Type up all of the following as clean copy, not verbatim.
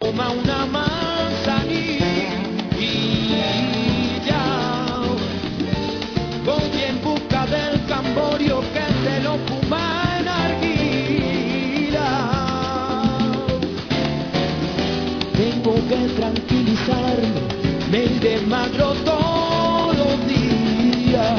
toma una manzanilla, voy en busca del camborio que se lo fuma en arguila. Tengo que tranquilizarme, me desmadro todos los días.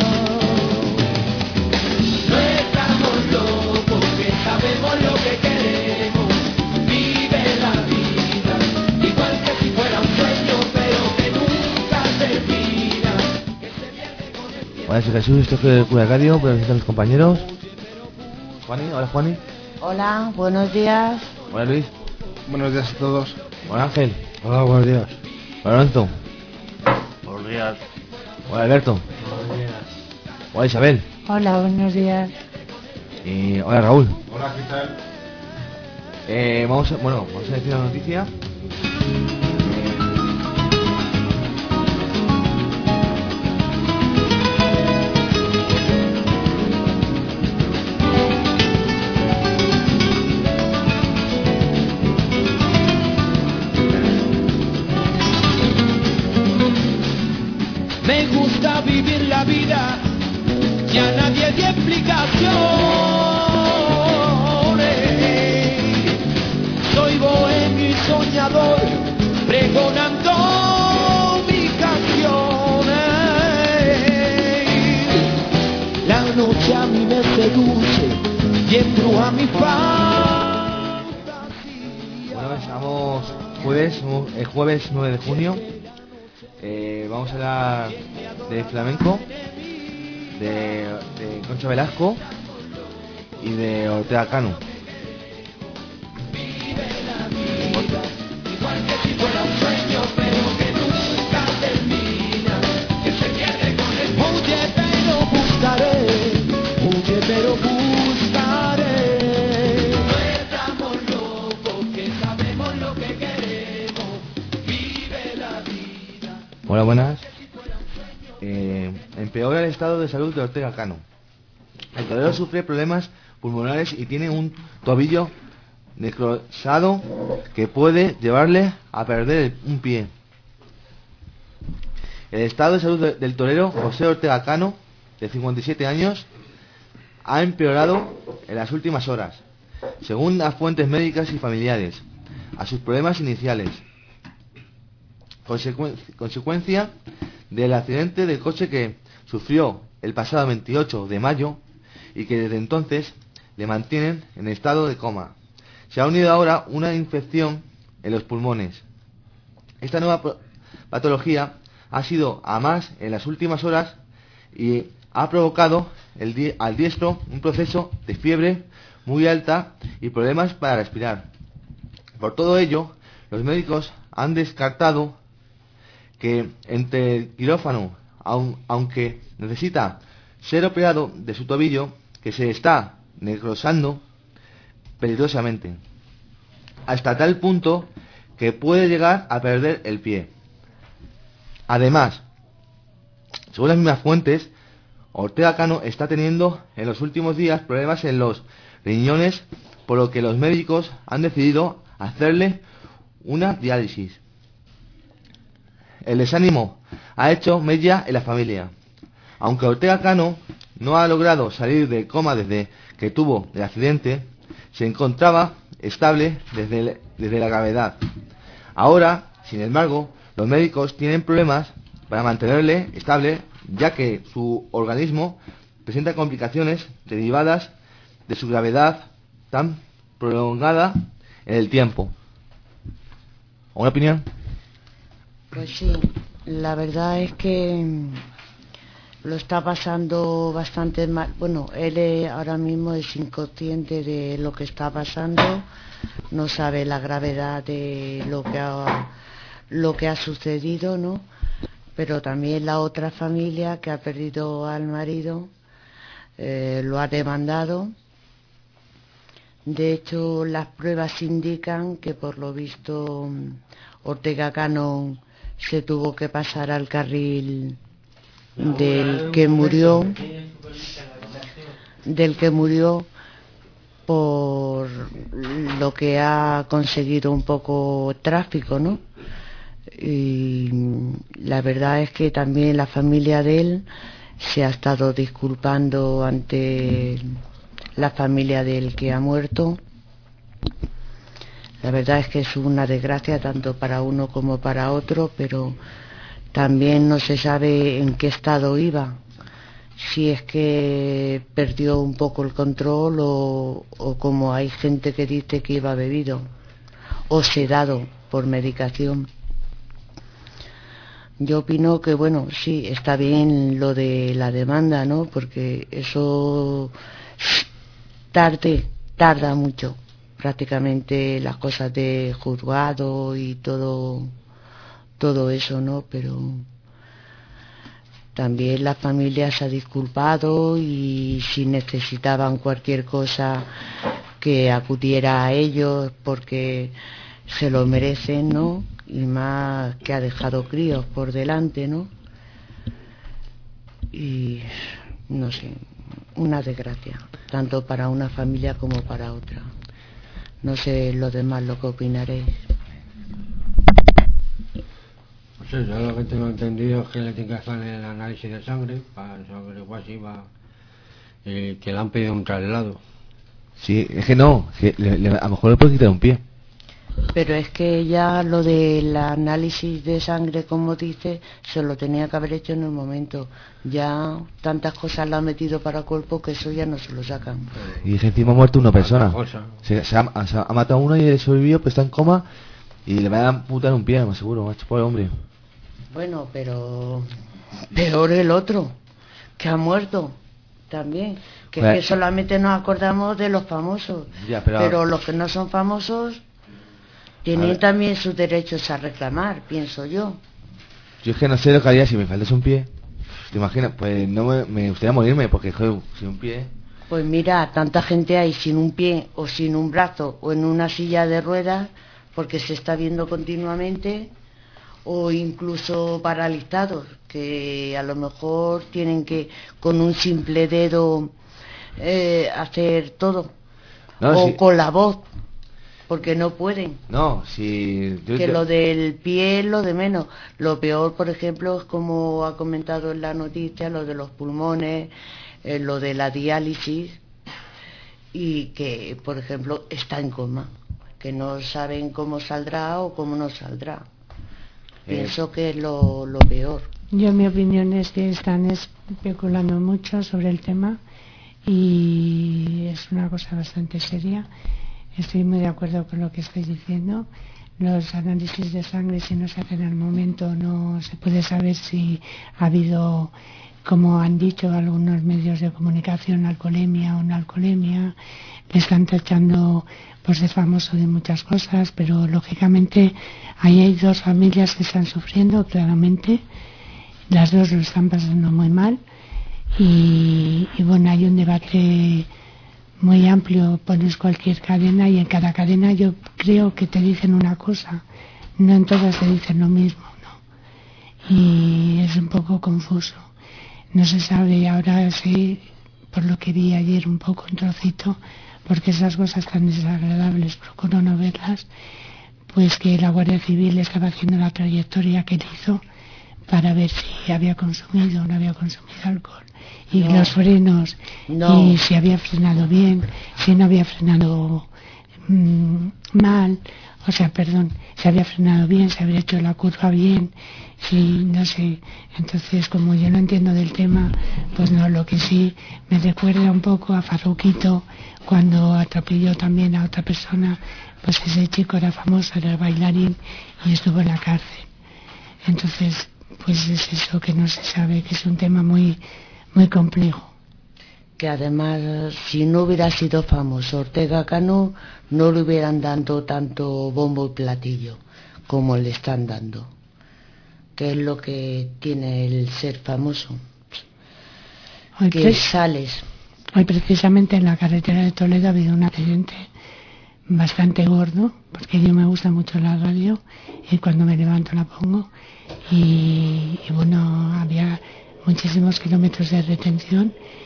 No estamos locos, que sabemos lo que queremos. Vive la vida, igual que si fuera un sueño, pero que nunca termina, que se pierde con el tiempo. Hola, soy Jesús, esto es el Cura Arcadio, presentan los compañeros. Juani, hola Juani. Hola, buenos días. Hola Luis. Buenos días a todos. Hola Ángel. Hola, buenos días. Hola Alonso. Buenos días. Hola Alberto. Buenos días. Hola Isabel. Hola, buenos días. Y hola Raúl. Hola, ¿qué tal? Vamos a decir una noticia. Me gusta vivir la vida, ya nadie dio explicaciones. Soy bohemio y soñador, pregonando mis canciones. La noche a mí me seduce y embruja mi fantasía. Bueno, estamos el jueves 9 de junio. Vamos a hablar de flamenco, de Concha Velasco y de Ortega Cano. Huye pero buscaré. No estamos locos, que sabemos lo que queremos. Vive la vida. Hola, buenas. Empeora el estado de salud de Ortega Cano. El torero sufre problemas pulmonares y tiene un tobillo necrosado que puede llevarle a perder un pie. El estado de salud del torero José Ortega Cano, de 57 años, ha empeorado en las últimas horas, según las fuentes médicas y familiares, a sus problemas iniciales. Consecuencia del accidente del coche que sufrió el pasado 28 de mayo y que desde entonces le mantienen en estado de coma. Se ha unido ahora una infección en los pulmones. Esta nueva patología ha sido a más en las últimas horas y ha provocado al diestro un proceso de fiebre muy alta y problemas para respirar. Por todo ello, los médicos han descartado que entre el quirófano, aunque necesita ser operado de su tobillo, que se está necrosando peligrosamente, hasta tal punto que puede llegar a perder el pie. Además, según las mismas fuentes, Ortega Cano está teniendo en los últimos días problemas en los riñones, por lo que los médicos han decidido hacerle una diálisis. El desánimo ha hecho mella en la familia. Aunque Ortega Cano no ha logrado salir del coma desde que tuvo el accidente, se encontraba estable desde la gravedad. Ahora, sin embargo, los médicos tienen problemas para mantenerle estable, ya que su organismo presenta complicaciones derivadas de su gravedad tan prolongada en el tiempo. ¿Una opinión? Pues sí, la verdad es que lo está pasando bastante mal. Bueno, él ahora mismo es inconsciente de lo que está pasando, no sabe la gravedad de lo que ha sucedido, ¿no? Pero también la otra familia que ha perdido al marido lo ha demandado. De hecho, las pruebas indican que por lo visto Ortega Cano se tuvo que pasar al carril del que murió por lo que ha conseguido un poco tráfico, ¿no? Y la verdad es que también la familia de él se ha estado disculpando ante la familia del que ha muerto. La verdad es que es una desgracia tanto para uno como para otro, pero también no se sabe en qué estado iba, si es que perdió un poco el control o como hay gente que dice que iba bebido o sedado por medicación. Yo opino que, bueno, sí, está bien lo de la demanda, ¿no? Porque eso tarda mucho, prácticamente las cosas de juzgado y todo eso, ¿no? Pero también la familia se ha disculpado y si necesitaban cualquier cosa que acudiera a ellos porque se lo merecen, ¿no? Y más que ha dejado críos por delante, ¿no? Y no sé, una desgracia, tanto para una familia como para otra. No sé los demás lo que opinaréis. Pues eso, yo lo que tengo entendido es que le tiene que hacer el análisis de sangre para saber igual si va, que le han pedido un traslado. Sí, es que no, a lo mejor le puede quitar un pie. Pero es que ya lo del análisis de sangre, como dice, se lo tenía que haber hecho en el momento. Ya tantas cosas le han metido para el cuerpo que eso ya no se lo sacan. Y es que encima ha muerto una persona. Se ha matado a uno y el sobrevivido, pues está en coma y le van a amputar un pie, más seguro, macho, pobre hombre. Bueno, pero peor el otro, que ha muerto también. Que es que solamente nos acordamos de los famosos. Ya, pero los que no son famosos tienen también sus derechos a reclamar, pienso yo. Yo es que no sé lo que haría si me faltase un pie. ¿Te imaginas? Pues no me gustaría morirme porque, joder, sin un pie... Pues mira, tanta gente hay sin un pie o sin un brazo o en una silla de ruedas porque se está viendo continuamente, o incluso paralizados que a lo mejor tienen que con un simple dedo hacer todo, o si... con la voz, porque no pueden. No, si... Que lo del pie es lo de menos. Lo peor, por ejemplo, es como ha comentado en la noticia, lo de los pulmones, lo de la diálisis, y que, por ejemplo, está en coma, que no saben cómo saldrá o cómo no saldrá. Pienso que es lo peor. Yo, mi opinión es que están especulando mucho sobre el tema y es una cosa bastante seria. Estoy muy de acuerdo con lo que estáis diciendo. Los análisis de sangre, si no se hacen al momento, no se puede saber si ha habido, como han dicho algunos medios de comunicación, alcoholemia o no alcoholemia. Le están tachando por ser famoso de muchas cosas, pero lógicamente ahí hay dos familias que están sufriendo claramente. Las dos lo están pasando muy mal y bueno, hay un debate muy amplio. Pones cualquier cadena y en cada cadena yo creo que te dicen una cosa, no en todas te dicen lo mismo, ¿no? Y es un poco confuso. No se sabe, ahora sí, por lo que vi ayer un poco un trocito, porque esas cosas tan desagradables procuro no verlas, pues que la Guardia Civil estaba haciendo la trayectoria que él hizo para ver si había consumido o no había consumido alcohol, y no, los frenos, no, y si había frenado bien, si no había frenado mal, o sea, perdón, si había frenado bien, si había hecho la curva bien, si no sé. Entonces, como yo no entiendo del tema, pues no, lo que sí me recuerda un poco a Farruquito cuando atropelló también a otra persona, pues ese chico era famoso, era bailarín y estuvo en la cárcel. Entonces, pues es eso, que no se sabe, que es un tema muy, muy complejo. Que además, si no hubiera sido famoso Ortega Cano, no le hubieran dado tanto bombo y platillo como le están dando, que es lo que tiene el ser famoso, que sales. Hoy precisamente en la carretera de Toledo ha habido un accidente bastante gordo, porque yo me gusta mucho la radio y cuando me levanto la pongo, y bueno, había muchísimos kilómetros de retención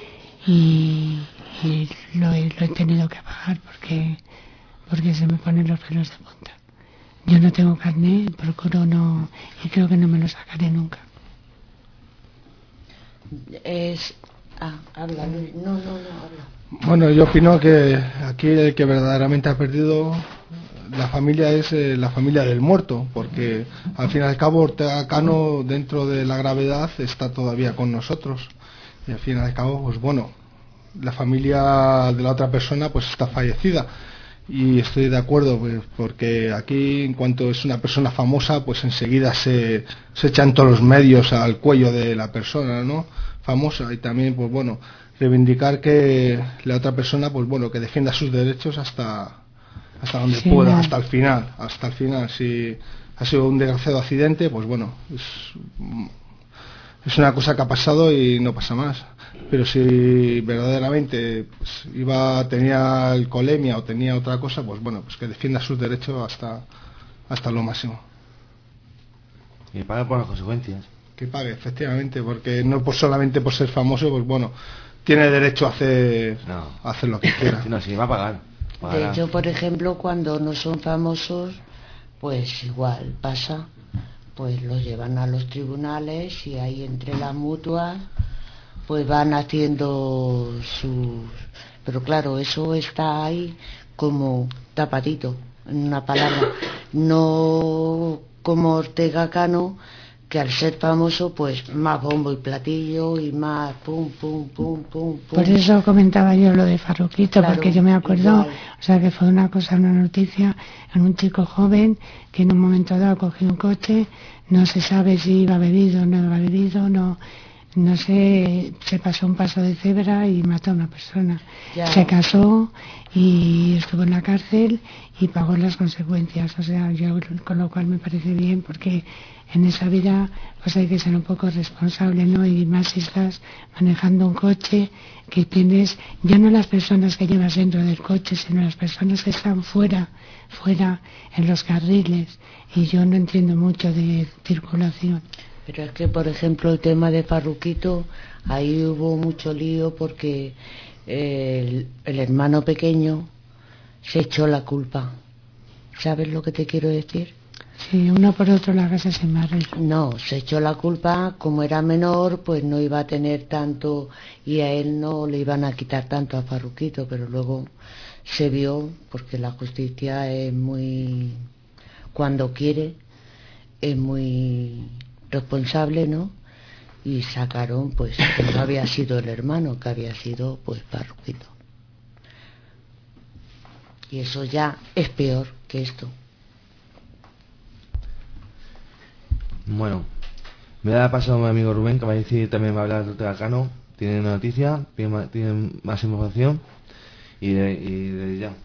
y lo he tenido que pagar porque se me ponen los pelos de punta. Yo no tengo carnet, procuro no, y creo que no me lo sacaré nunca. Habla, Luis. No, habla. Bueno, yo opino que aquí el que verdaderamente ha perdido la familia es la familia del muerto, porque al fin y al cabo Ortega Cano, dentro de la gravedad, está todavía con nosotros, y al fin y al cabo, pues bueno, la familia de la otra persona pues está fallecida, y estoy de acuerdo, pues, porque aquí, en cuanto es una persona famosa, pues enseguida se echan todos los medios al cuello de la persona, ¿no?, famosa. Y también, pues bueno, reivindicar que la otra persona, pues bueno, que defienda sus derechos hasta donde pueda, hasta el final. Si ha sido un desgraciado accidente, pues bueno, es una cosa que ha pasado y no pasa más. Pero si verdaderamente pues, tenía alcoholemia o tenía otra cosa, pues bueno, pues que defienda sus derechos hasta lo máximo. Y pague por las consecuencias. Que pague, efectivamente, porque no solamente por ser famoso, pues bueno, tiene derecho a hacer lo que quiera. No, si va a pagar. De hecho, por ejemplo, cuando no son famosos, pues igual pasa, pues los llevan a los tribunales y ahí entre las mutuas pues van haciendo sus... Pero claro, eso está ahí como tapadito, en una palabra, no como Ortega Cano, que al ser famoso pues más bombo y platillo y más pum. Por eso comentaba yo lo de Farruquito, claro, porque yo me acuerdo, igual. O sea, que fue una noticia en un chico joven que en un momento dado cogió un coche, no se sabe si iba bebido o no iba bebido, no sé, se pasó un paso de cebra y mató a una persona. Ya. Se casó y estuvo en la cárcel y pagó las consecuencias. O sea, yo con lo cual me parece bien, porque en esa vida pues hay que ser un poco responsable, ¿no? Y más si estás manejando un coche, que tienes ya no las personas que llevas dentro del coche, sino las personas que están fuera en los carriles. Y yo no entiendo mucho de circulación. Pero es que, por ejemplo, el tema de Farruquito, ahí hubo mucho lío porque el hermano pequeño se echó la culpa. ¿Sabes lo que te quiero decir? Sí, uno por otro la casa se embarra. No, se echó la culpa, como era menor, pues no iba a tener tanto, y a él no le iban a quitar tanto a Farruquito, pero luego se vio, porque la justicia es muy... cuando quiere, es muy... responsable, ¿no? Y sacaron pues que no había sido el hermano, que había sido pues Farruquito. Y eso ya es peor que esto. Bueno, me da paso a mi amigo Rubén, que va a decir, también va a hablar de Ortega Cano. Tiene una noticia, tiene más información y de ya.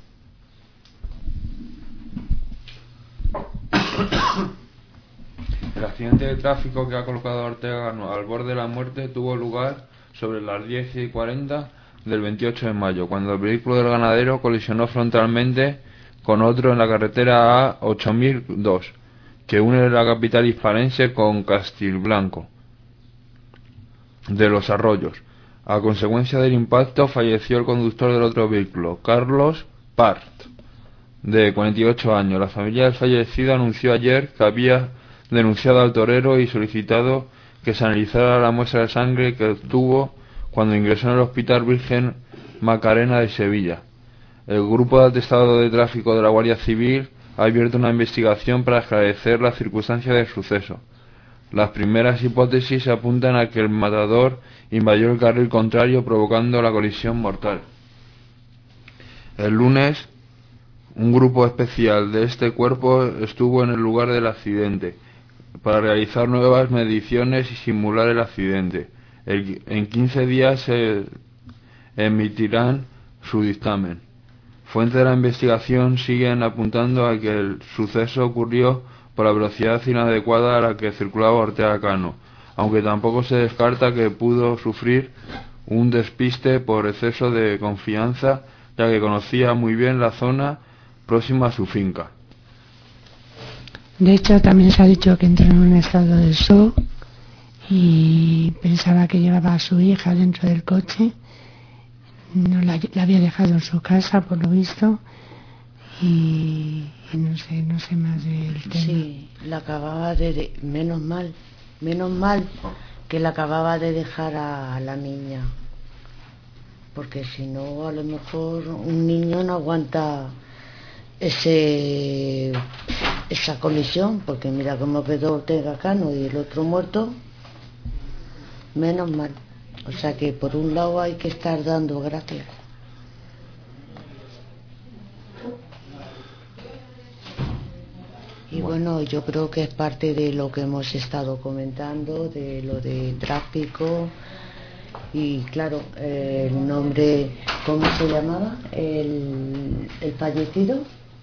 El accidente de tráfico que ha colocado a Ortega Cano al borde de la muerte tuvo lugar sobre las 10:40 del 28 de mayo, cuando el vehículo del ganadero colisionó frontalmente con otro en la carretera A8002, que une la capital hispalense con Castilblanco de los Arroyos. A consecuencia del impacto falleció el conductor del otro vehículo, Carlos Part, de 48 años. La familia del fallecido anunció ayer que había denunciado al torero y solicitado que se analizara la muestra de sangre que obtuvo cuando ingresó en el Hospital Virgen Macarena de Sevilla. El grupo de atestado de tráfico de la Guardia Civil ha abierto una investigación para esclarecer las circunstancias del suceso. Las primeras hipótesis apuntan a que el matador invadió el carril contrario, provocando la colisión mortal. El lunes, un grupo especial de este cuerpo estuvo en el lugar del accidente para realizar nuevas mediciones y simular el accidente. En 15 días se emitirán su dictamen. Fuentes de la investigación siguen apuntando a que el suceso ocurrió por la velocidad inadecuada a la que circulaba Ortega Cano, aunque tampoco se descarta que pudo sufrir un despiste por exceso de confianza, ya que conocía muy bien la zona próxima a su finca. De hecho, también se ha dicho que entró en un estado de shock y pensaba que llevaba a su hija dentro del coche no la había dejado en su casa, por lo visto, y no sé más del tema. Sí, la acababa menos mal que la acababa de dejar a la niña, porque si no, a lo mejor un niño no aguanta esa comisión, porque mira cómo quedó Ortega Cano y el otro muerto. Menos mal. O sea que por un lado hay que estar dando gracias. Y bueno, yo creo que es parte de lo que hemos estado comentando, de lo de tráfico. Y claro, el nombre, ¿cómo se llamaba? El fallecido.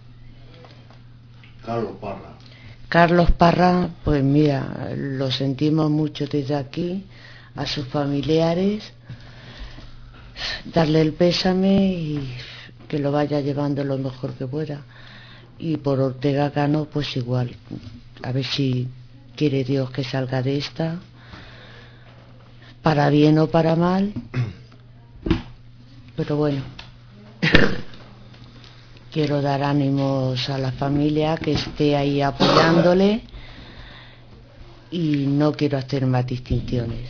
Carlos Parra, pues mira, lo sentimos mucho desde aquí, a sus familiares, darle el pésame y que lo vaya llevando lo mejor que pueda. Y por Ortega Cano, pues igual, a ver si quiere Dios que salga de esta, para bien o para mal, pero bueno. Quiero dar ánimos a la familia, que esté ahí apoyándole, y no quiero hacer más distinciones.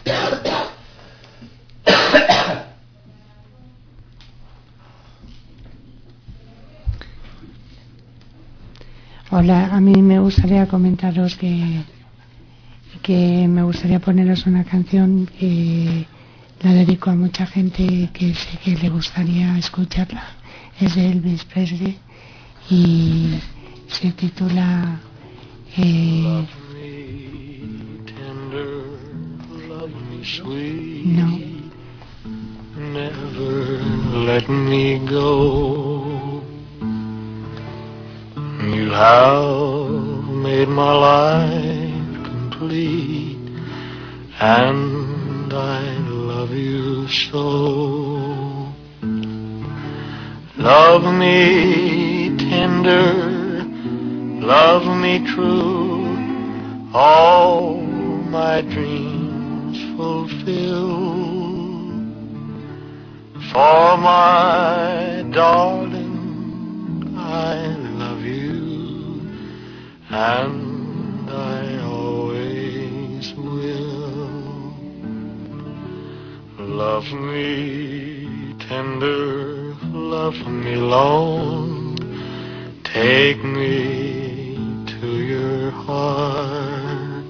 Hola, a mí me gustaría comentaros que me gustaría poneros una canción que la dedico a mucha gente que sé que le gustaría escucharla. Es de Elvis Presley y se titula Love me tender, love me sweet, No. never let me go. You have made my life complete, and I love you so. Love me tender, love me true, all my dreams fulfill. For my darling, I love you, and I always will. Love me tender, love me long, take me to your heart,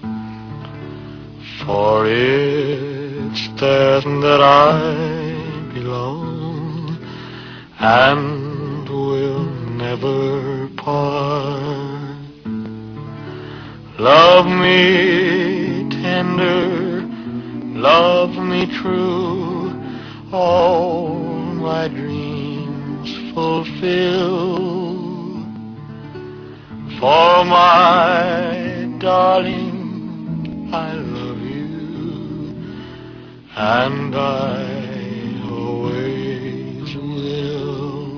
for it's there that I belong, and will never part. Love me tender, love me true, all my dreams fulfill. For my darling, I love you, and I always will.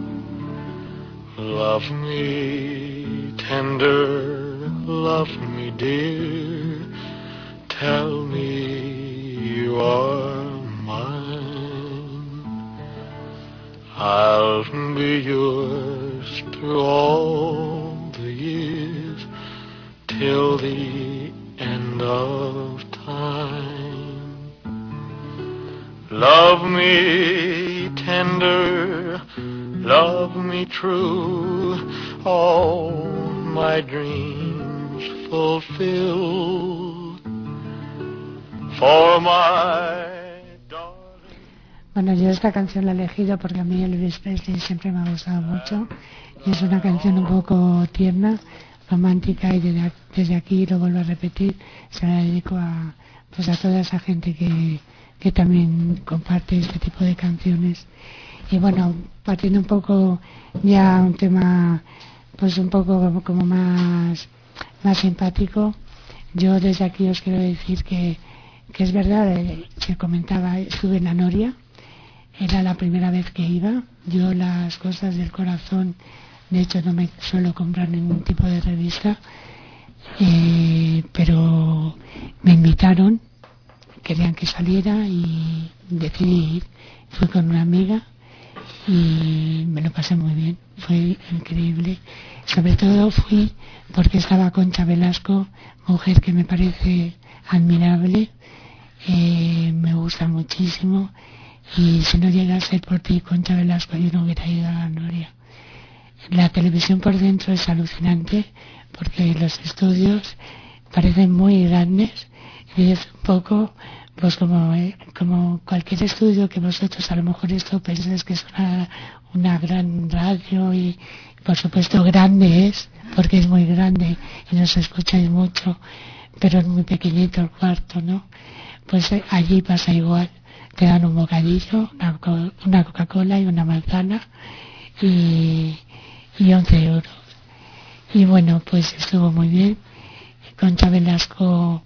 Love me tender, love me dear, tell me you are mine. I'll be yours through all the years, till the end of time. Love me tender, love me true, all my dreams fulfill. For my Bueno, yo esta canción la he elegido porque a mí Elvis Presley siempre me ha gustado mucho y es una canción un poco tierna, romántica, y desde aquí lo vuelvo a repetir, se la dedico a toda esa gente que también comparte este tipo de canciones. Y bueno, partiendo un poco ya un tema pues un poco como más simpático, yo desde aquí os quiero decir que es verdad, se comentaba, estuve en la Noria. Era la primera vez que iba. Yo las cosas del corazón, de hecho no me suelo comprar ningún tipo de revista, pero me invitaron querían que saliera y decidí ir. Fui con una amiga y me lo pasé muy bien, fue increíble. Sobre todo fui porque estaba Concha Velasco, mujer que me parece admirable, me gusta muchísimo, y si no llega a ser por ti, Concha Velasco, yo no hubiera ido a la Noria. La televisión por dentro es alucinante porque los estudios parecen muy grandes y es un poco pues como cualquier estudio que vosotros a lo mejor esto pensáis que es una gran radio, y por supuesto grande es, porque es muy grande y nos escucháis mucho, pero es muy pequeñito el cuarto, ¿no? Pues allí pasa igual, te dan un bocadillo, una Coca-Cola y una manzana y 11 euros. Y bueno, pues estuvo muy bien. Concha Velasco,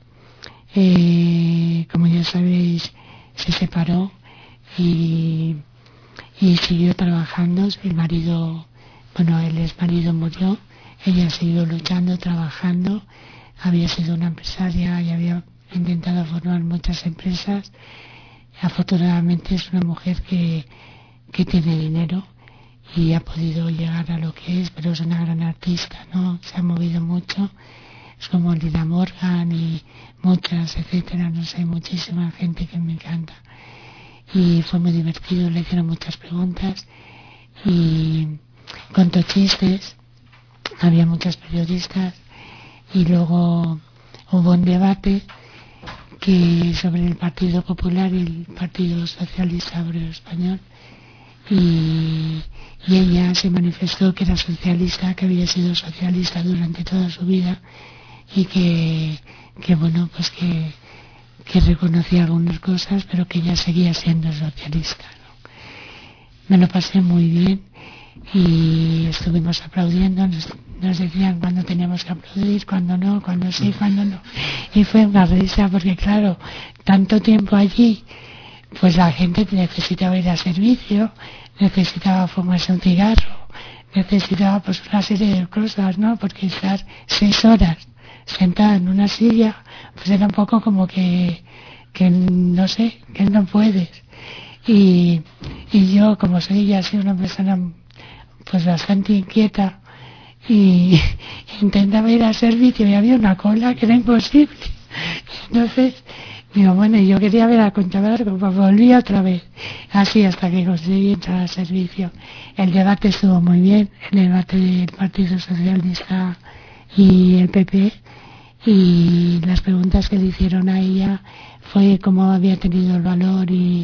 como ya sabéis, se separó y siguió trabajando. El marido, bueno, el exmarido murió, ella siguió luchando, trabajando, había sido una empresaria y había intentado formar muchas empresas. Afortunadamente es una mujer que tiene dinero y ha podido llegar a lo que es, pero es una gran artista, ¿no? Se ha movido mucho, es como Lina Morgan y muchas, etcétera, no sé, muchísima gente que me encanta. Y fue muy divertido, le hicieron muchas preguntas y contó chistes, había muchos periodistas y luego hubo un debate sobre el Partido Popular y el Partido Socialista Obrero Español, y ella se manifestó que era socialista, que había sido socialista durante toda su vida y que bueno, pues que reconocía algunas cosas, pero que ella seguía siendo socialista, ¿no? Me lo pasé muy bien y estuvimos aplaudiendo, nos decían cuándo teníamos que aplaudir, cuándo no, cuándo sí, cuándo no, y fue una risa porque claro, tanto tiempo allí, pues la gente necesitaba ir a servicio, necesitaba fumarse un cigarro, necesitaba pues una serie de cosas, ¿no? Porque estar 6 horas sentada en una silla, pues era un poco como que no sé, que no puedes. Y yo, como soy ya así una persona pues bastante inquieta, y intentaba ir al servicio y había una cola que era imposible. Entonces digo, bueno, yo quería ver a Concha Velasco, pues volví otra vez, así hasta que conseguí entrar al servicio. El debate estuvo muy bien, el debate del Partido Socialista y el PP, y las preguntas que le hicieron a ella fue cómo había tenido el valor y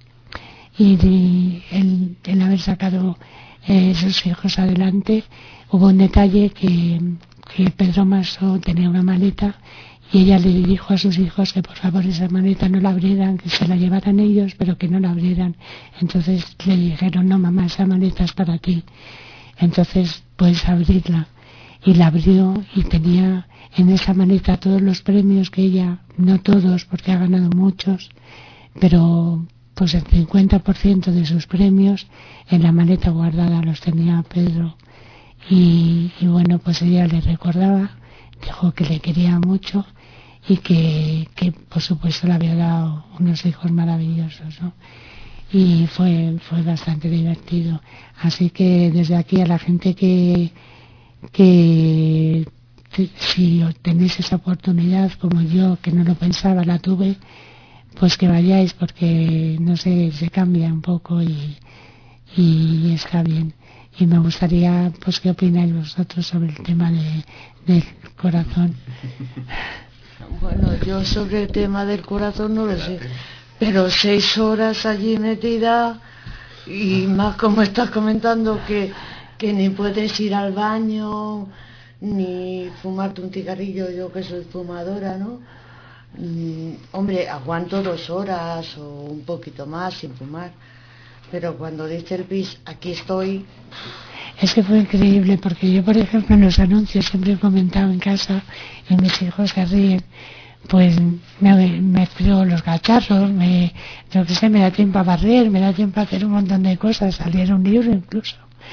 el haber sacado sus hijos adelante. Hubo un detalle que Pedro Maso tenía una maleta y ella le dijo a sus hijos que por favor esa maleta no la abrieran, que se la llevaran ellos, pero que no la abrieran. Entonces le dijeron, no mamá, esa maleta es para ti, entonces puedes abrirla. Y la abrió y tenía en esa maleta todos los premios que ella, no todos porque ha ganado muchos, pero pues el 50% de sus premios en la maleta guardada los tenía Pedro. Y bueno, pues ella le recordaba, dijo que le quería mucho y que por supuesto le había dado unos hijos maravillosos, ¿no? Y fue bastante divertido. Así que desde aquí a la gente que si tenéis esa oportunidad como yo, que no lo pensaba, la tuve, pues que vayáis, porque no sé, se cambia un poco y está bien. Y me gustaría, pues, ¿qué opináis vosotros sobre el tema del corazón? Bueno, yo sobre el tema del corazón no lo sé, pero 6 horas allí metida, y más como estás comentando que ni puedes ir al baño, ni fumarte un cigarrillo, yo que soy fumadora, ¿no? Hombre, aguanto 2 horas o un poquito más sin fumar, pero cuando dice el pis, aquí estoy. Es que fue increíble, porque yo, por ejemplo, en los anuncios siempre he comentado en casa, y mis hijos se ríen, pues me frío los cacharros, yo qué sé, me da tiempo a barrer, me da tiempo a hacer un montón de cosas, a leer un libro incluso.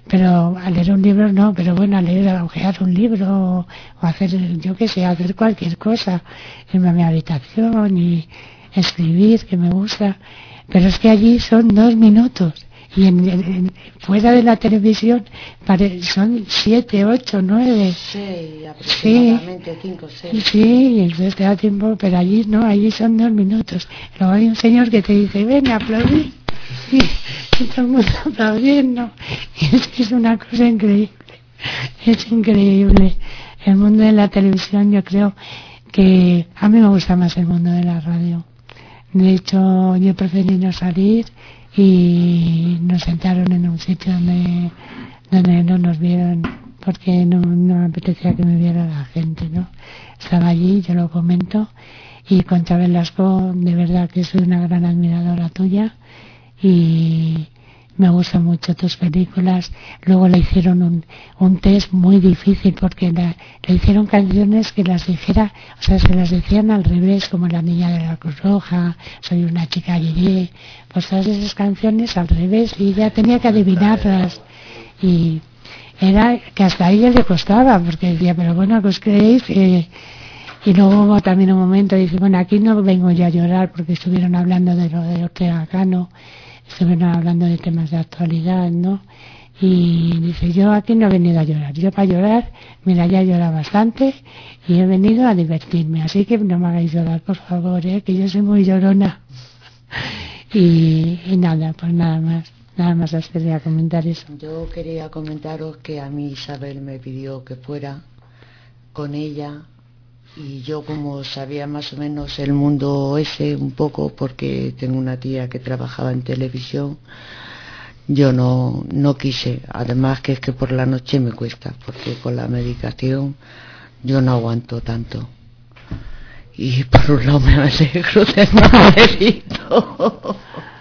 pero a leer un libro no, pero bueno, a leer, a ojear un libro o hacer, yo qué sé, hacer cualquier cosa, irme a mi habitación y escribir, que me gusta, pero es que allí son 2 minutos y fuera de la televisión son 7, 8, 9. Sí, aproximadamente 5, 6. Sí, y entonces te da tiempo, pero allí no, allí son 2 minutos. Luego hay un señor que te dice, ven a aplaudir. Y todo el mundo aplaudiendo. Y es una cosa increíble. Es increíble. El mundo de la televisión, yo creo que a mí me gusta más el mundo de la radio. De hecho, yo preferí no salir y nos sentaron en un sitio donde no nos vieron, porque no me apetecía que me viera la gente, ¿no? Estaba allí, yo lo comento, y Concha Velasco, de verdad que soy una gran admiradora tuya y me gustan mucho tus películas. Luego le hicieron un test muy difícil porque le hicieron canciones que las dijera, o sea, se las decían al revés, como La niña de la Cruz Roja, Soy una chica yeye, pues todas esas canciones al revés y ella tenía que adivinarlas y era que hasta a ella le costaba porque decía, pero bueno, ¿qué os creéis? Y luego hubo también un momento, dice, bueno, aquí no vengo yo a llorar porque estuvieron hablando de lo de Ortega Cano, estuvieron hablando de temas de actualidad, ¿no? Y dice, yo aquí no he venido a llorar, yo para llorar, mira, ya he llorado bastante y he venido a divertirme, así que no me hagáis llorar, por favor, que yo soy muy llorona. Y nada, pues nada más os quería comentar eso. Yo quería comentaros que a mí Isabel me pidió que fuera con ella y yo, como sabía más o menos el mundo ese un poco, porque tengo una tía que trabajaba en televisión, yo no quise. Además que es que por la noche me cuesta, porque con la medicación yo no aguanto tanto. Y por un lado me alegro de Maderito.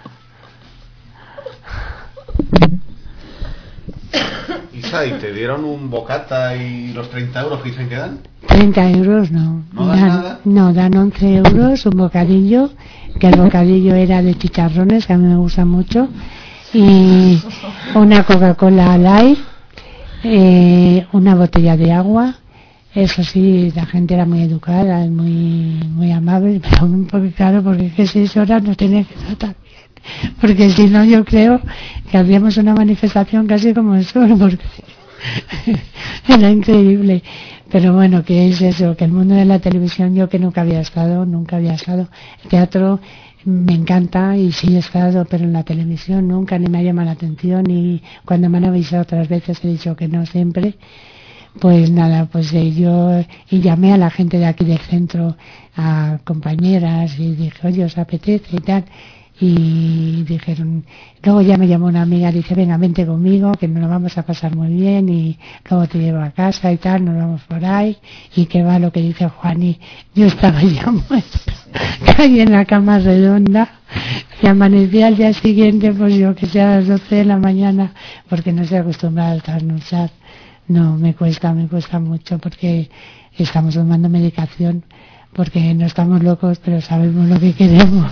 Isa, ¿y te dieron un bocata y los 30 euros que dicen que dan? 30 euros no. ¿No dan nada? No, dan 11 euros, un bocadillo, que el bocadillo era de chicharrones, que a mí me gusta mucho, y una Coca-Cola Light, una botella de agua. Eso sí, la gente era muy educada, muy amable, pero porque claro, porque es que 6 horas no tenía que tratar bien, porque si no yo creo que hacíamos una manifestación casi como el sol, porque era increíble. Pero bueno, que es eso, que el mundo de la televisión, yo que nunca había estado, el teatro me encanta y sí he estado, pero en la televisión nunca, ni me ha llamado la atención, y cuando me han avisado otras veces he dicho que no siempre. Pues nada, pues yo y llamé a la gente de aquí del centro, a compañeras, y dije, oye, ¿os apetece y tal? Y dijeron, luego ya me llamó una amiga, dice, venga, vente conmigo, que nos lo vamos a pasar muy bien y luego te llevo a casa y tal, nos vamos por ahí, y que va lo que dice Juan, y yo estaba ya muerta, caí en la cama redonda y amanecí al día siguiente, pues yo que sea a las 12 de la mañana, porque no estoy acostumbrada al trasnochar. No, me cuesta mucho porque estamos tomando medicación, porque no estamos locos, pero sabemos lo que queremos.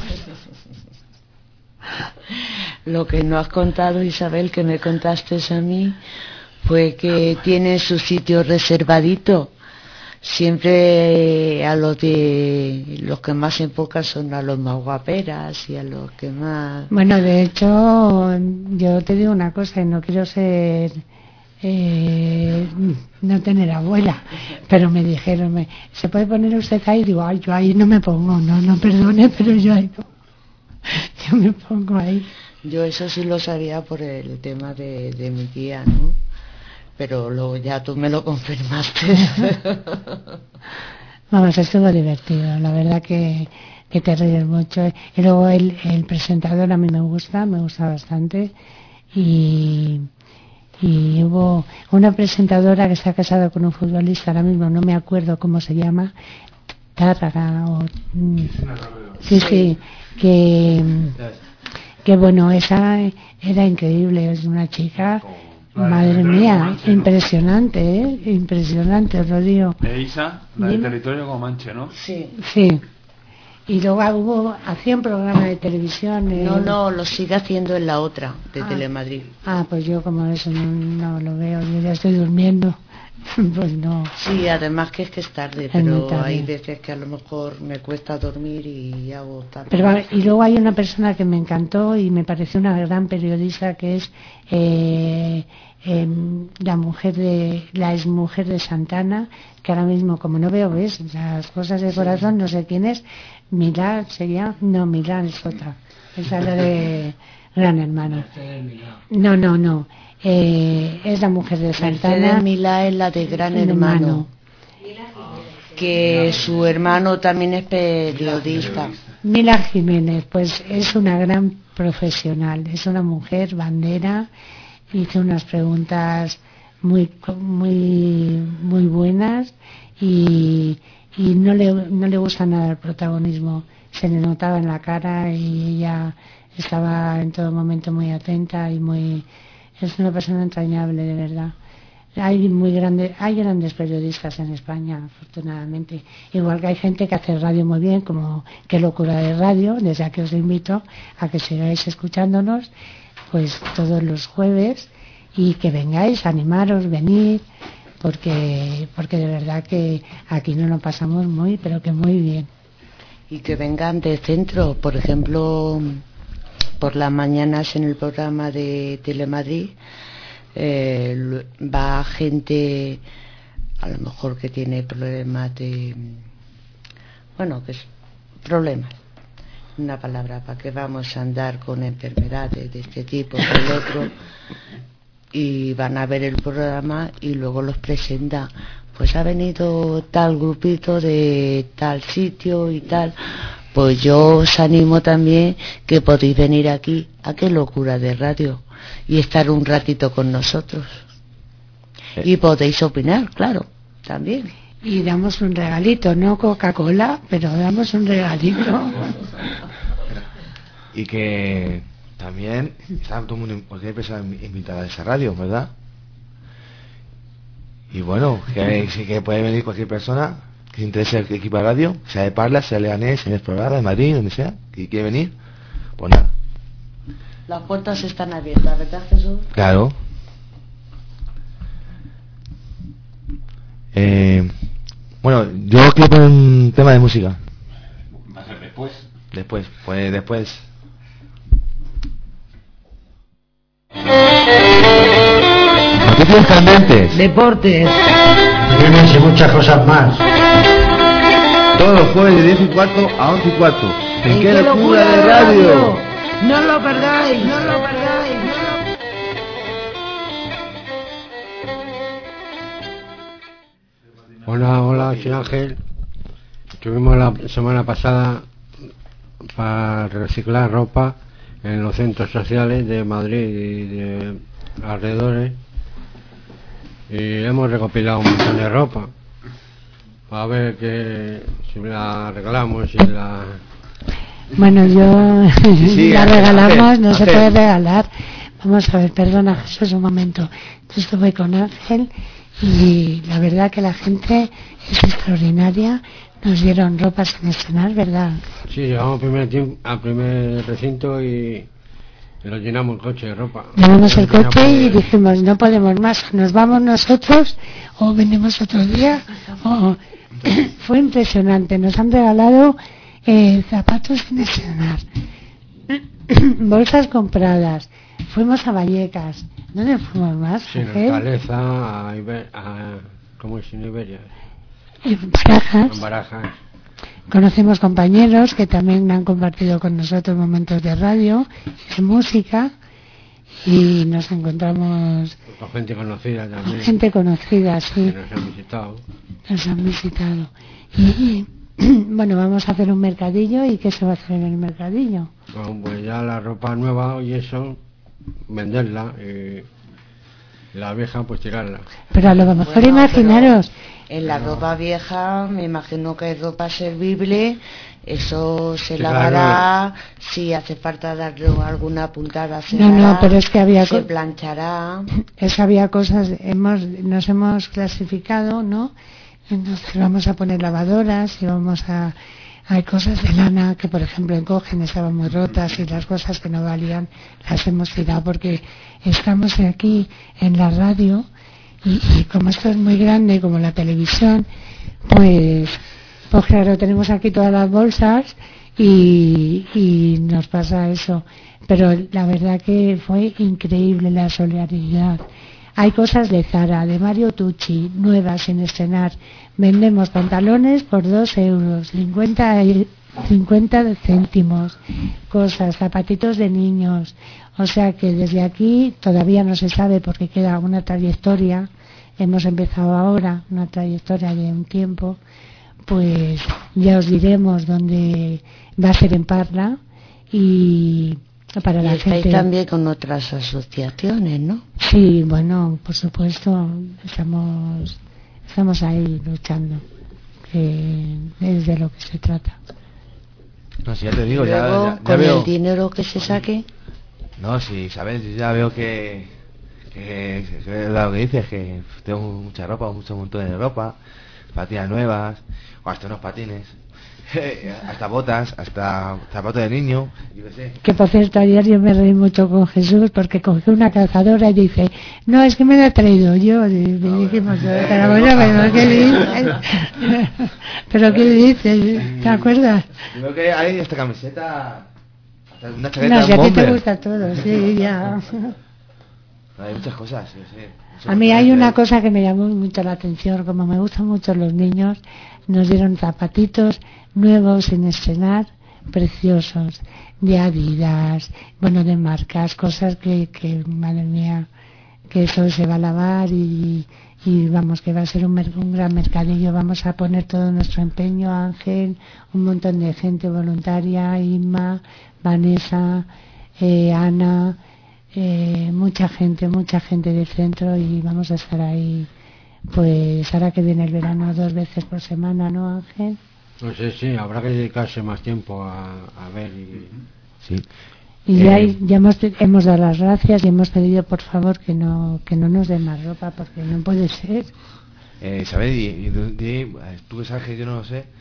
Lo que no has contado, Isabel, que me contaste a mí, fue que tiene su sitio reservadito. Siempre a los que más se enfocan son a los más guaperas y a los que más... Bueno, de hecho, yo te digo una cosa, y no quiero ser... no tener abuela, pero me dijeron, ¿se puede poner usted ahí? Digo, ay, yo ahí no me pongo, no perdone, pero yo ahí no, yo me pongo ahí. Yo eso sí lo sabía por el tema de mi tía, ¿no? Pero luego ya tú me lo confirmaste. Vamos, estuvo divertido, la verdad que te ríes mucho, y luego el presentador a mí me gusta bastante, y hubo una presentadora que está casada con un futbolista, ahora mismo no me acuerdo cómo se llama, Tárraga o... sí, que bueno, esa era increíble, es una chica, madre mía, impresionante, os lo digo. Isa, la del territorio comanche, ¿no? Sí. Y luego hacía un programa de televisión. No, lo sigue haciendo en la otra, de Telemadrid. Pues yo como eso no lo veo, yo ya estoy durmiendo. Pues no. Sí, además que es tarde, pero hay veces que a lo mejor me cuesta dormir y hago tarde. Pero, y luego hay una persona que me encantó y me pareció una gran periodista, que es la exmujer de Santana, que ahora mismo, como no veo, ves, las cosas de corazón, no sé quién es. Milán sería, no, Milán es otra, esa es la de Gran Hermano. No. Es la mujer de Santana. Mercedes Milá es la de Gran Hermano. Que su hermano también es periodista. Mila Jiménez, pues es una gran profesional, es una mujer bandera, hizo unas preguntas muy buenas y no le gusta nada el protagonismo, se le notaba en la cara y ella estaba en todo momento muy atenta y es una persona entrañable, de verdad. Hay grandes periodistas en España, afortunadamente. Igual que hay gente que hace radio muy bien, como Qué locura de radio. Desde aquí os invito a que sigáis escuchándonos, pues todos los jueves, y que vengáis, animaros, venir, porque de verdad que aquí nos lo pasamos pero que muy bien. Y que vengan de centro, por ejemplo, por las mañanas en el programa de Telemadrid. Va gente a lo mejor que tiene problemas problemas, una palabra, para que vamos a andar con enfermedades de este tipo, del otro, y van a ver el programa y luego los presenta. Pues ha venido tal grupito de tal sitio y tal. Pues yo os animo también que podéis venir aquí a Qué locura de radio y estar un ratito con nosotros. Y podéis opinar, claro, también. Y damos un regalito, no Coca-Cola, pero damos un regalito. Y que también está todo el mundo, cualquier persona invitada a esa radio, ¿verdad? Y bueno, que puede venir cualquier persona que se interese el equipo de radio, sea de Parla, sea de Leganés, sea de Explorada, de Madrid, donde sea, que quiere venir, pues nada. Las puertas están abiertas, ¿verdad, Jesús? Claro. Bueno, yo quiero poner un tema de música. ¿Va a ser después? Después. Noticias candentes. Deportes. Premios y muchas cosas más. Todos los jueves de 10:15 a 11:15. ¿En qué locura de radio? No lo perdáis. Hola, soy Ángel. Estuvimos la semana pasada para reciclar ropa en los centros sociales de Madrid y de alrededores, y hemos recopilado un montón de ropa para ver si la regalamos, Bueno, sí, la regalamos, no se Ángel. puede regalar. Vamos a ver, perdona Jesús un momento. Yo estuve con Ángel y la verdad que la gente es extraordinaria. Nos dieron ropa sin estrenar, ¿verdad? Sí, llegamos al primer recinto y lo llenamos el coche de ropa. Llenamos el coche y dijimos, no podemos más, nos vamos nosotros o venimos otro día. Fue impresionante, nos han regalado zapatos sin estrenar, bolsas compradas, fuimos a Vallecas. ¿Dónde fuimos más? Sí, en Caleza, ¿cómo es en Iberia? En Barajas. En Barajas. Conocemos compañeros que también han compartido con nosotros momentos de radio, de música, y nos encontramos Con gente conocida también. gente conocida, sí. Que nos han visitado. Nos han visitado. Y bueno, vamos a hacer un mercadillo. ¿Y qué se va a hacer en el mercadillo? Bueno, pues ya la ropa nueva y eso, venderla, y la vieja pues tirarla. Pero a lo mejor imaginaros. En la ropa vieja, me imagino que es ropa servible, eso se Sí, lavará, si hace falta darle alguna puntada se No, hará, pero es que había se planchará. Es que había cosas, nos hemos clasificado, ¿no? Entonces vamos a poner lavadoras y hay cosas de lana que, por ejemplo, en Cogen estaban muy rotas y las cosas que no valían las hemos tirado porque estamos aquí en la radio y como esto es muy grande, como la televisión, pues claro, tenemos aquí todas las bolsas y nos pasa eso. Pero la verdad que fue increíble la solidaridad. Hay cosas de Zara, de Mario Tucci, nuevas sin estrenar. Vendemos pantalones por 2 euros, 50 céntimos, cosas, zapatitos de niños. O sea que desde aquí todavía no se sabe porque queda una trayectoria. Hemos empezado ahora una trayectoria de un tiempo. Pues ya os diremos dónde va a ser en Parla y para la gente. También con otras asociaciones, ¿no? Sí, bueno, por supuesto, estamos ahí luchando, que es de lo que se trata. No, si ya te digo, Luego, ya con veo. el dinero que se saque. No, sí, Isabel, yo ya veo que lo que dices, que tengo mucha ropa, mucho montón de ropa, patinas nuevas, o hasta unos patines. Hasta botas, hasta zapatos de niño, yo qué sé. Que por cierto, ayer yo me reí mucho con Jesús porque cogió una calzadora y dice, no, es que me la he traído yo. Y dijimos, pero bueno, pero ¿qué dices? ¿Pero qué dices? ¿Te acuerdas? Creo que hay esta camiseta, hasta una chaqueta, No, si un a ti te bomber. gusta todo, sí, ya. Hay muchas cosas, yo sé. A mí hay una cosa que me llamó mucho la atención, como me gustan mucho los niños, nos dieron zapatitos nuevos sin estrenar, preciosos, de Adidas, bueno, de marcas, cosas que madre mía, que eso se va a lavar y vamos, que va a ser un gran mercadillo. Vamos a poner todo nuestro empeño, Ángel, un montón de gente voluntaria, Inma, Vanessa, Ana, mucha gente del centro y vamos a estar ahí, pues ahora que viene el verano 2 veces por semana, ¿no, Ángel? No sé, sí, habrá que dedicarse más tiempo a ver Sí. Y ya hemos dado las gracias y hemos pedido por favor que no nos den más ropa porque no puede ser. Isabel, y tú que sabes que yo no lo sé,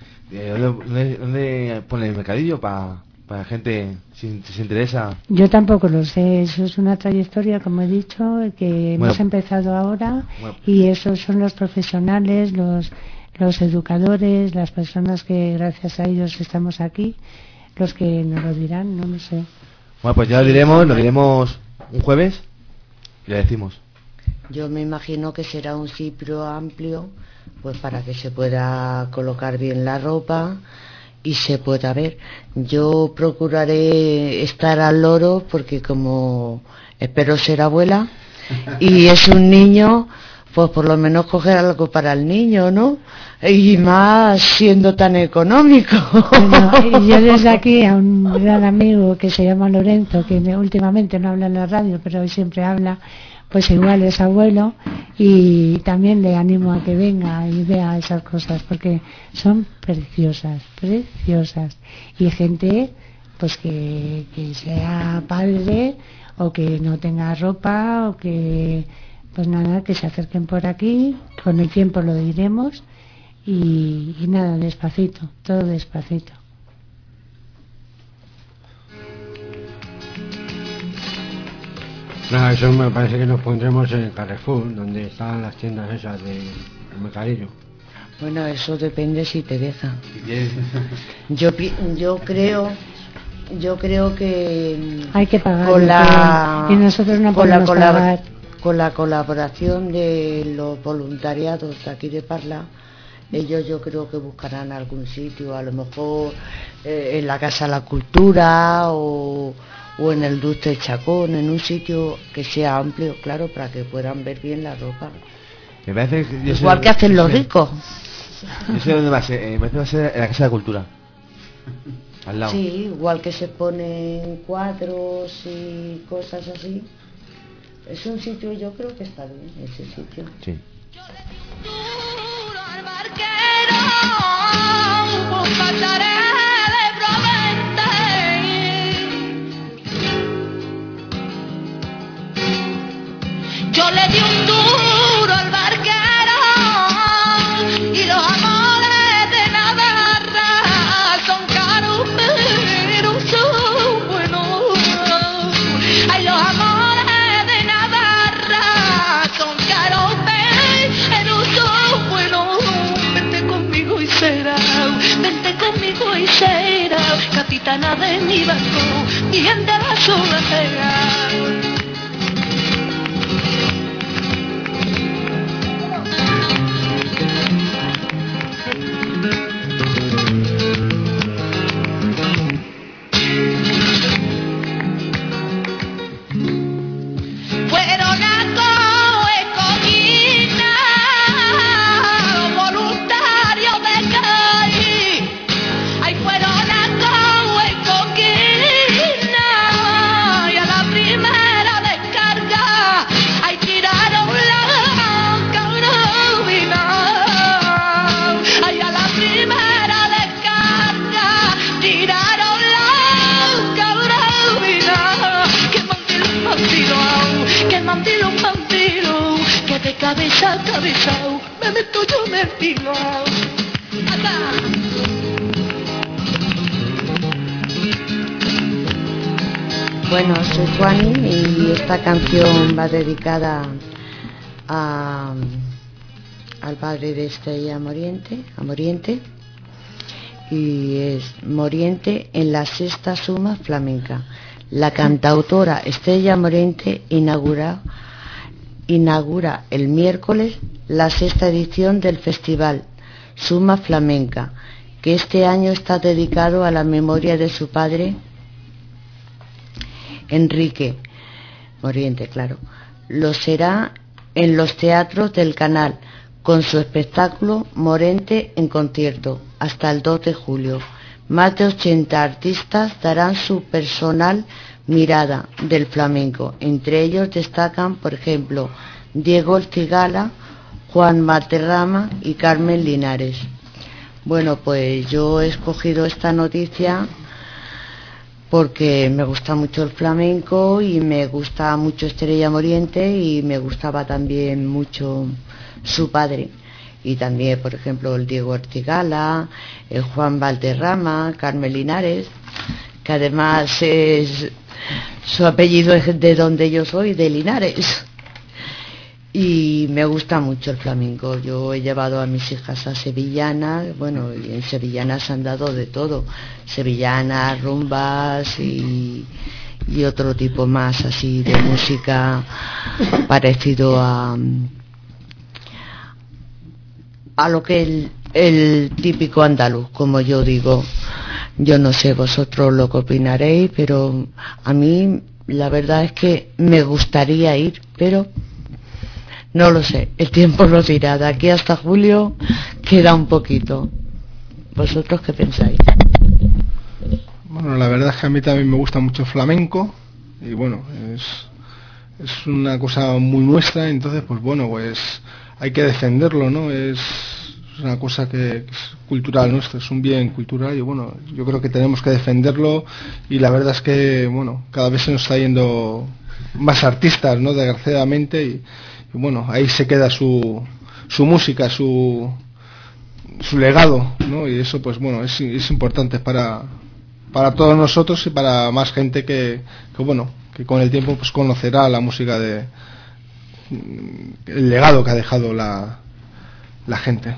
¿dónde pone el mercadillo para gente si se interesa? Yo tampoco lo sé, eso es una trayectoria, como he dicho, que hemos empezado ahora y esos son los profesionales, los educadores, las personas que gracias a ellos estamos aquí, los que nos lo dirán, no lo sé. Bueno, pues ya lo diremos un jueves y le decimos. Yo me imagino que será un sitio amplio, pues para que se pueda colocar bien la ropa y se pueda ver. Yo procuraré estar al loro porque como espero ser abuela y es un niño, pues por lo menos coger algo para el niño, ¿no? Y más siendo tan económico. Bueno, y yo desde aquí a un gran amigo que se llama Lorenzo, que últimamente no habla en la radio, pero hoy siempre habla, pues igual es abuelo, y también le animo a que venga y vea esas cosas, porque son preciosas, y gente pues que sea padre o que no tenga ropa o que pues nada, que se acerquen por aquí, con el tiempo lo diremos y nada, despacito, todo despacito. Nada, eso me parece que nos pondremos en Carrefour, donde están las tiendas esas de mercadillo. Bueno, eso depende si te dejan. Yo creo que hay que pagar y nosotros no podemos pagar. Con la colaboración de los voluntariados de aquí de Parla, ellos yo creo que buscarán algún sitio, a lo mejor en la Casa de la Cultura o en el Dulce Chacón, en un sitio que sea amplio, claro, para que puedan ver bien la ropa. Me parece que igual que hacen los ricos. Yo sé dónde va a ser, me parece que va a ser en la Casa de la Cultura, al lado. Sí, igual que se ponen cuadros y cosas así. Es un sitio, yo creo que está bien, ese sitio. Sí. Yo le di un duro al barquero y lo ventana de mi balcón, viendo la solera. Cabeza a cabeza, me meto yo en el pilo. Bueno, soy Juani y esta canción va dedicada al padre de Estrella Moriente, y es Moriente en la sexta suma flamenca. La cantautora Estrella Moriente inaugura el miércoles la sexta edición del festival Suma Flamenca, que este año está dedicado a la memoria de su padre Enrique Moriente, claro. Lo será en los teatros del Canal, con su espectáculo Moriente en concierto, hasta el 2 de julio. Más de 80 artistas darán su personal mirada del flamenco. Entre ellos destacan, por ejemplo, Diego El Cigala, Juan Valderrama y Carmen Linares. Bueno, pues yo he escogido esta noticia porque me gusta mucho el flamenco y me gusta mucho Estrella Moriente y me gustaba también mucho su padre. Y también, por ejemplo, el Diego El Cigala, el Juan Valderrama, Carmen Linares, que además su apellido es de donde yo soy, de Linares. Y me gusta mucho el flamenco. Yo he llevado a mis hijas a sevillanas, bueno, y en sevillanas han dado de todo, sevillanas, rumbas y otro tipo más así de música parecido a lo que el típico andaluz, como yo digo. Yo no sé vosotros lo que opinaréis, pero a mí la verdad es que me gustaría ir, pero no lo sé, el tiempo lo dirá. De aquí hasta julio queda un poquito. ¿Vosotros qué pensáis? Bueno, la verdad es que a mí también me gusta mucho el flamenco y bueno, es una cosa muy nuestra, entonces pues bueno, pues hay que defenderlo, ¿no? Es una cosa que es cultural nuestra, es un bien cultural y bueno, yo creo que tenemos que defenderlo y la verdad es que bueno, cada vez se nos está yendo más artistas, ¿no? Desgraciadamente y bueno, ahí se queda su música, su legado, ¿no? Y eso pues bueno, es importante para todos nosotros y para más gente que bueno, que con el tiempo pues conocerá la música el legado que ha dejado la gente.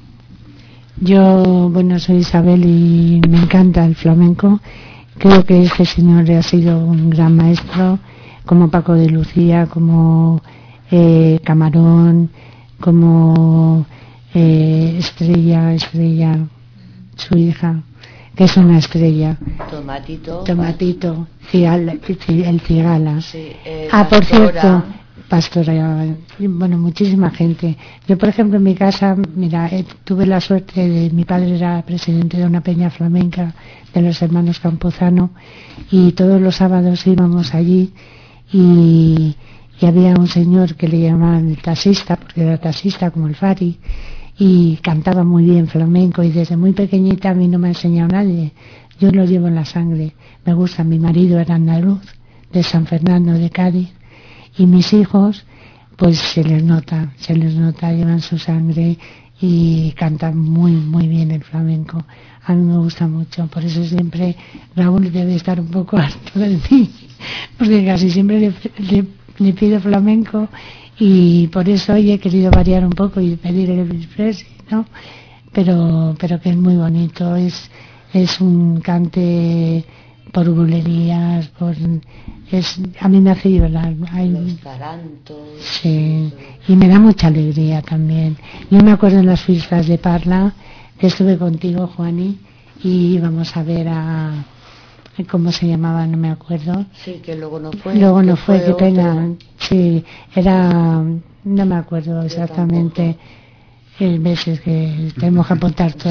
Yo, bueno, soy Isabel y me encanta el flamenco. Creo que este señor ha sido un gran maestro, como Paco de Lucía, como Camarón, como Estrella, su hija, que es una estrella. Tomatito, el Cigala. Sí, por cierto, Pastora, bueno, muchísima gente. Yo, por ejemplo, en mi casa, mira, tuve la suerte de, mi padre era presidente de una peña flamenca de los hermanos Campuzano y todos los sábados íbamos allí y había un señor que le llamaban el taxista, porque era taxista como el Fari, y cantaba muy bien flamenco y desde muy pequeñita a mí no me ha enseñado nadie. Yo lo llevo en la sangre, me gusta. Mi marido era andaluz, de San Fernando de Cádiz, y mis hijos pues se les nota, llevan su sangre y cantan muy muy bien el flamenco. A mí me gusta mucho, por eso siempre Raúl debe estar un poco harto de mí, porque casi siempre le pido flamenco y por eso hoy he querido variar un poco y pedir el Elvis Presley, ¿no? Pero que es muy bonito, es es un cante por bulerías, a mí me hace llorar. Los tarantos. Sí, y me da mucha alegría también. Yo me acuerdo en las fiestas de Parla, que estuve contigo, Juani, y íbamos a ver a... ¿Cómo se llamaba? No me acuerdo. Sí, que luego no fue. Luego no fue, qué pena. Sí, era... No me acuerdo exactamente. El veces que tenemos que apuntar todo.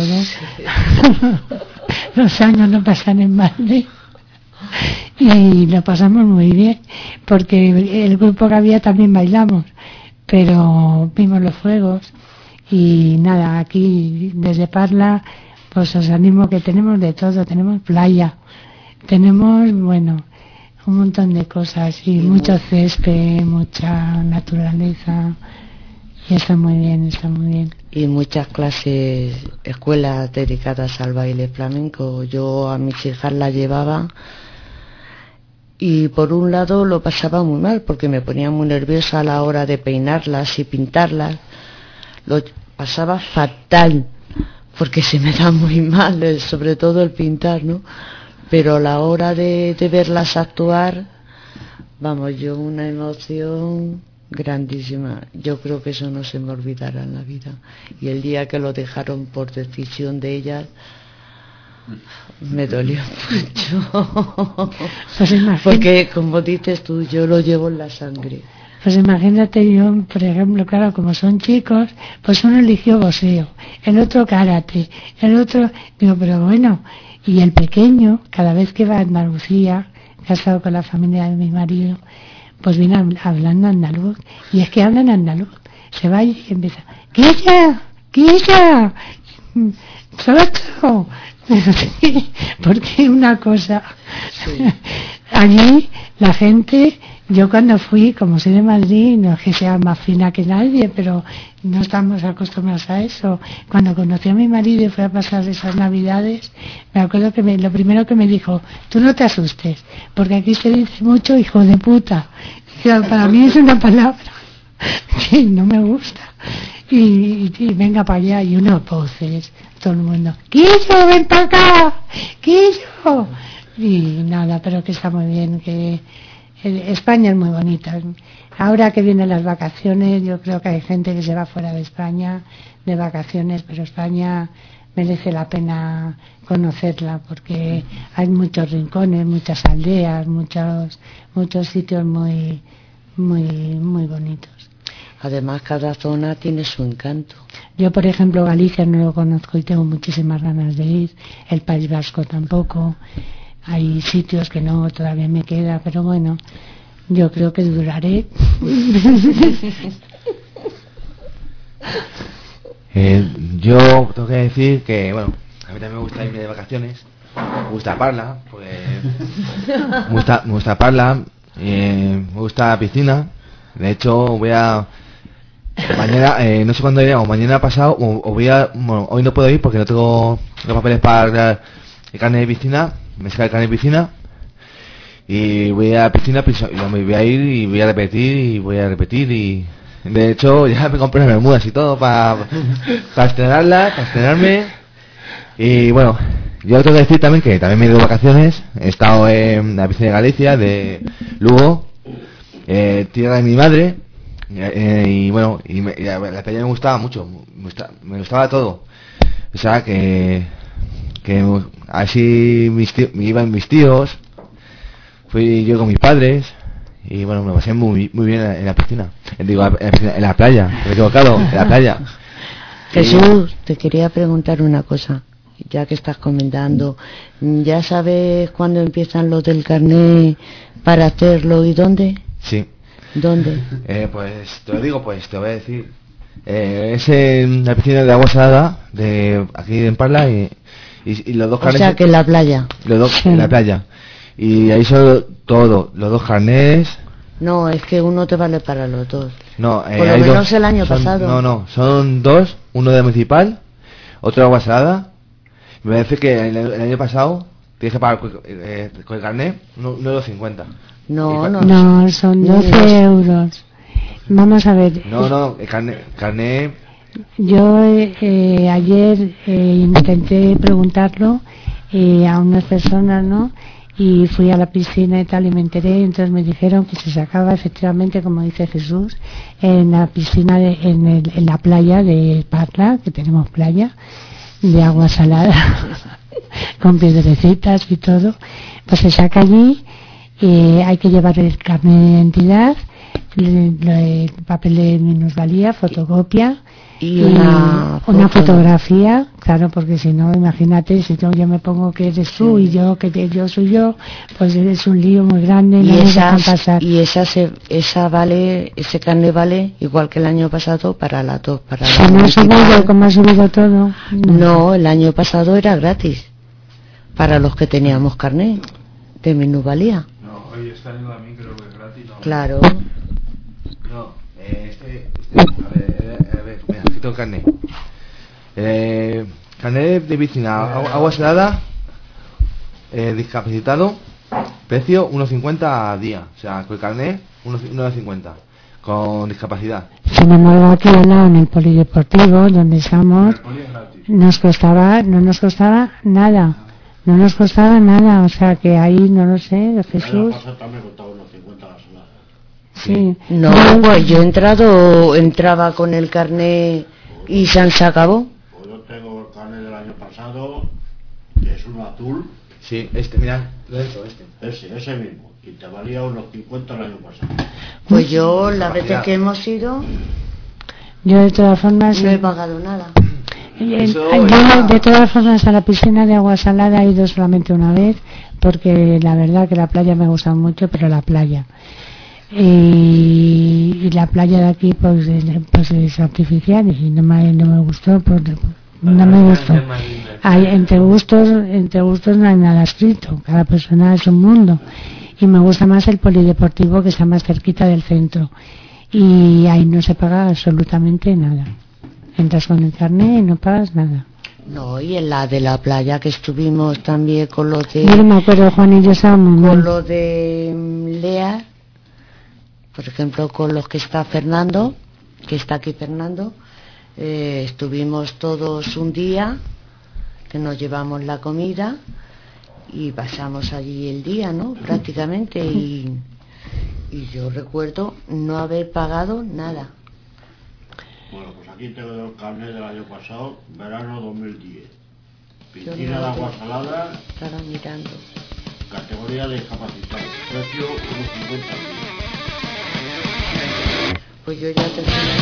Los años no pasan en balde. Y lo pasamos muy bien, porque el grupo que había también bailamos, pero vimos los fuegos. Y nada, aquí desde Parla, pues os animo que tenemos de todo, tenemos playa, tenemos, bueno, un montón de cosas y mucho césped, mucha naturaleza, y está muy bien, está muy bien. Y muchas clases, escuelas dedicadas al baile flamenco. Yo a mis hijas las llevaba y por un lado lo pasaba muy mal porque me ponía muy nerviosa a la hora de peinarlas y pintarlas. Lo pasaba fatal porque se me da muy mal, sobre todo el pintar, ¿no? Pero a la hora de verlas actuar, vamos, yo una emoción grandísima. Yo creo que eso no se me olvidará en la vida. Y el día que lo dejaron por decisión de ellas, me dolió mucho. Pues porque, como dices tú, yo lo llevo en la sangre. Pues imagínate, yo, por ejemplo, claro, como son chicos, pues uno eligió boxeo, el otro karate, el otro... Digo, pero bueno, y el pequeño, cada vez que va a Andalucía, que ha estado con la familia de mi marido, pues viene hablando andaluz, y es que hablan andaluz, se va y empieza, ¡Quilla! ¡Quilla! ¡Socho! Porque una cosa, sí. Allí la gente, yo cuando fui, como soy de Madrid, no es que sea más fina que nadie, pero no estamos acostumbrados a eso. Cuando conocí a mi marido y fui a pasar esas navidades, me acuerdo que lo primero que me dijo, tú no te asustes, porque aquí se dice mucho hijo de puta. Y para mí es una palabra que no me gusta. Y venga para allá, y unas voces, todo el mundo, ¡Quillo, ven para acá! ¡Quillo! Y nada, pero que está muy bien, que España es muy bonita. Ahora que vienen las vacaciones, yo creo que hay gente que se va fuera de España de vacaciones, pero España merece la pena conocerla porque hay muchos rincones, muchas aldeas, muchos sitios muy bonitos. Además, cada zona tiene su encanto. Yo, por ejemplo, Galicia no lo conozco y tengo muchísimas ganas de ir. El País Vasco tampoco. Hay sitios que no, todavía me queda, pero bueno, yo creo que duraré. Yo tengo que decir que, bueno, a mí también me gusta irme de vacaciones. Me gusta Parla, pues, me gusta Parla, me gusta la piscina. De hecho, voy a... Mañana, no sé cuándo iré, o mañana pasado, o voy a... Bueno, hoy no puedo ir porque no tengo los papeles para el carnet de piscina. Me saca el carnet de piscina. Y voy a la piscina, me voy a ir y voy a repetir y... De hecho, ya me compré las bermudas y todo para estrenarme. Y bueno, yo tengo que decir también que también me he ido de vacaciones. He estado en la piscina de Galicia, de Lugo, tierra de mi madre. Y bueno, la playa me gustaba mucho, me gustaba todo. O sea que así iban mis tíos, fui yo con mis padres. Y bueno, me pasé muy bien en la piscina. En la playa, me he equivocado, en la playa. Jesús, te quería preguntar una cosa, ya que estás comentando. ¿Ya sabes cuándo empiezan los del carnet para hacerlo y dónde? Sí. ¿Dónde? Pues te lo digo, te voy a decir. Es en la piscina de agua salada, de aquí en Parla, y los dos carnets. O sea, que en la playa. Los dos en la playa. Y ahí son todo, los dos carnets. No, es que uno te vale para los dos. No, por lo menos el año pasado. No, son dos, uno de municipal, otro de agua salada. Me parece que el año pasado tienes que pagar con el carnet 1,50 €. No, son 12 euros. Vamos a ver. No, el carnet. Yo ayer intenté preguntarlo a unas personas, ¿no? Y fui a la piscina y tal y me enteré, entonces me dijeron que se sacaba efectivamente, como dice Jesús, en la piscina en la playa de Parla, que tenemos playa de agua salada con piedrecitas y todo, pues se saca allí, hay que llevar el carnet de identidad, el papel de minusvalía, fotocopia y una fotografía, claro, porque si no, imagínate, si yo me pongo que eres tú y yo que yo soy yo, pues es un lío muy grande y no me dejan pasar. Y esa vale, ese carnet vale igual que el año pasado para las dos, para la ¿Cómo ha subido, cómo ha subido todo? No, el año pasado era gratis para los que teníamos carnet de minusvalía. No, hoy este año a mí creo que es gratis. No. Claro. No, a ver, mira, aquí tengo carnet. Carnet de piscina, agua salada, discapacitado, precio 1,50 a día. O sea, con el carnet 1,50 con discapacidad. Sin embargo, aquí al lado en el polideportivo, donde estamos, no nos costaba nada. No nos costaba nada, o sea que ahí no lo sé, Jesús. Sí. No, pues yo entraba con el carnet y se acabó. Pues yo tengo el carnet del año pasado, que es uno azul. Sí, mira, Ese mismo, y te valía unos 50 el año pasado. Pues yo, la vez que hemos ido, yo de todas formas no he pagado nada. Yo de todas formas a la piscina de agua salada he ido solamente una vez, porque la verdad que la playa me gusta mucho, pero la playa y la playa de aquí pues es artificial y no me gustó, no me gustó. Entre gustos no hay nada escrito, cada persona es un mundo, y me gusta más el polideportivo, que está más cerquita del centro, y ahí no se paga absolutamente nada. Entras con el carnet y no pagas nada. No, y en la de la playa que estuvimos también con los de... Yo no me acuerdo, Juan y yo estábamos con lo de Lea, por ejemplo, con los que está Fernando, que está aquí Fernando, estuvimos todos un día, que nos llevamos la comida y pasamos allí el día, ¿no? Prácticamente, y yo recuerdo no haber pagado nada. Bueno, pues aquí tengo el carnet del año pasado, verano 2010. Piscina de agua salada. Estaba mirando. Categoría de discapacitado. Precio 1,50. Pues yo ya te...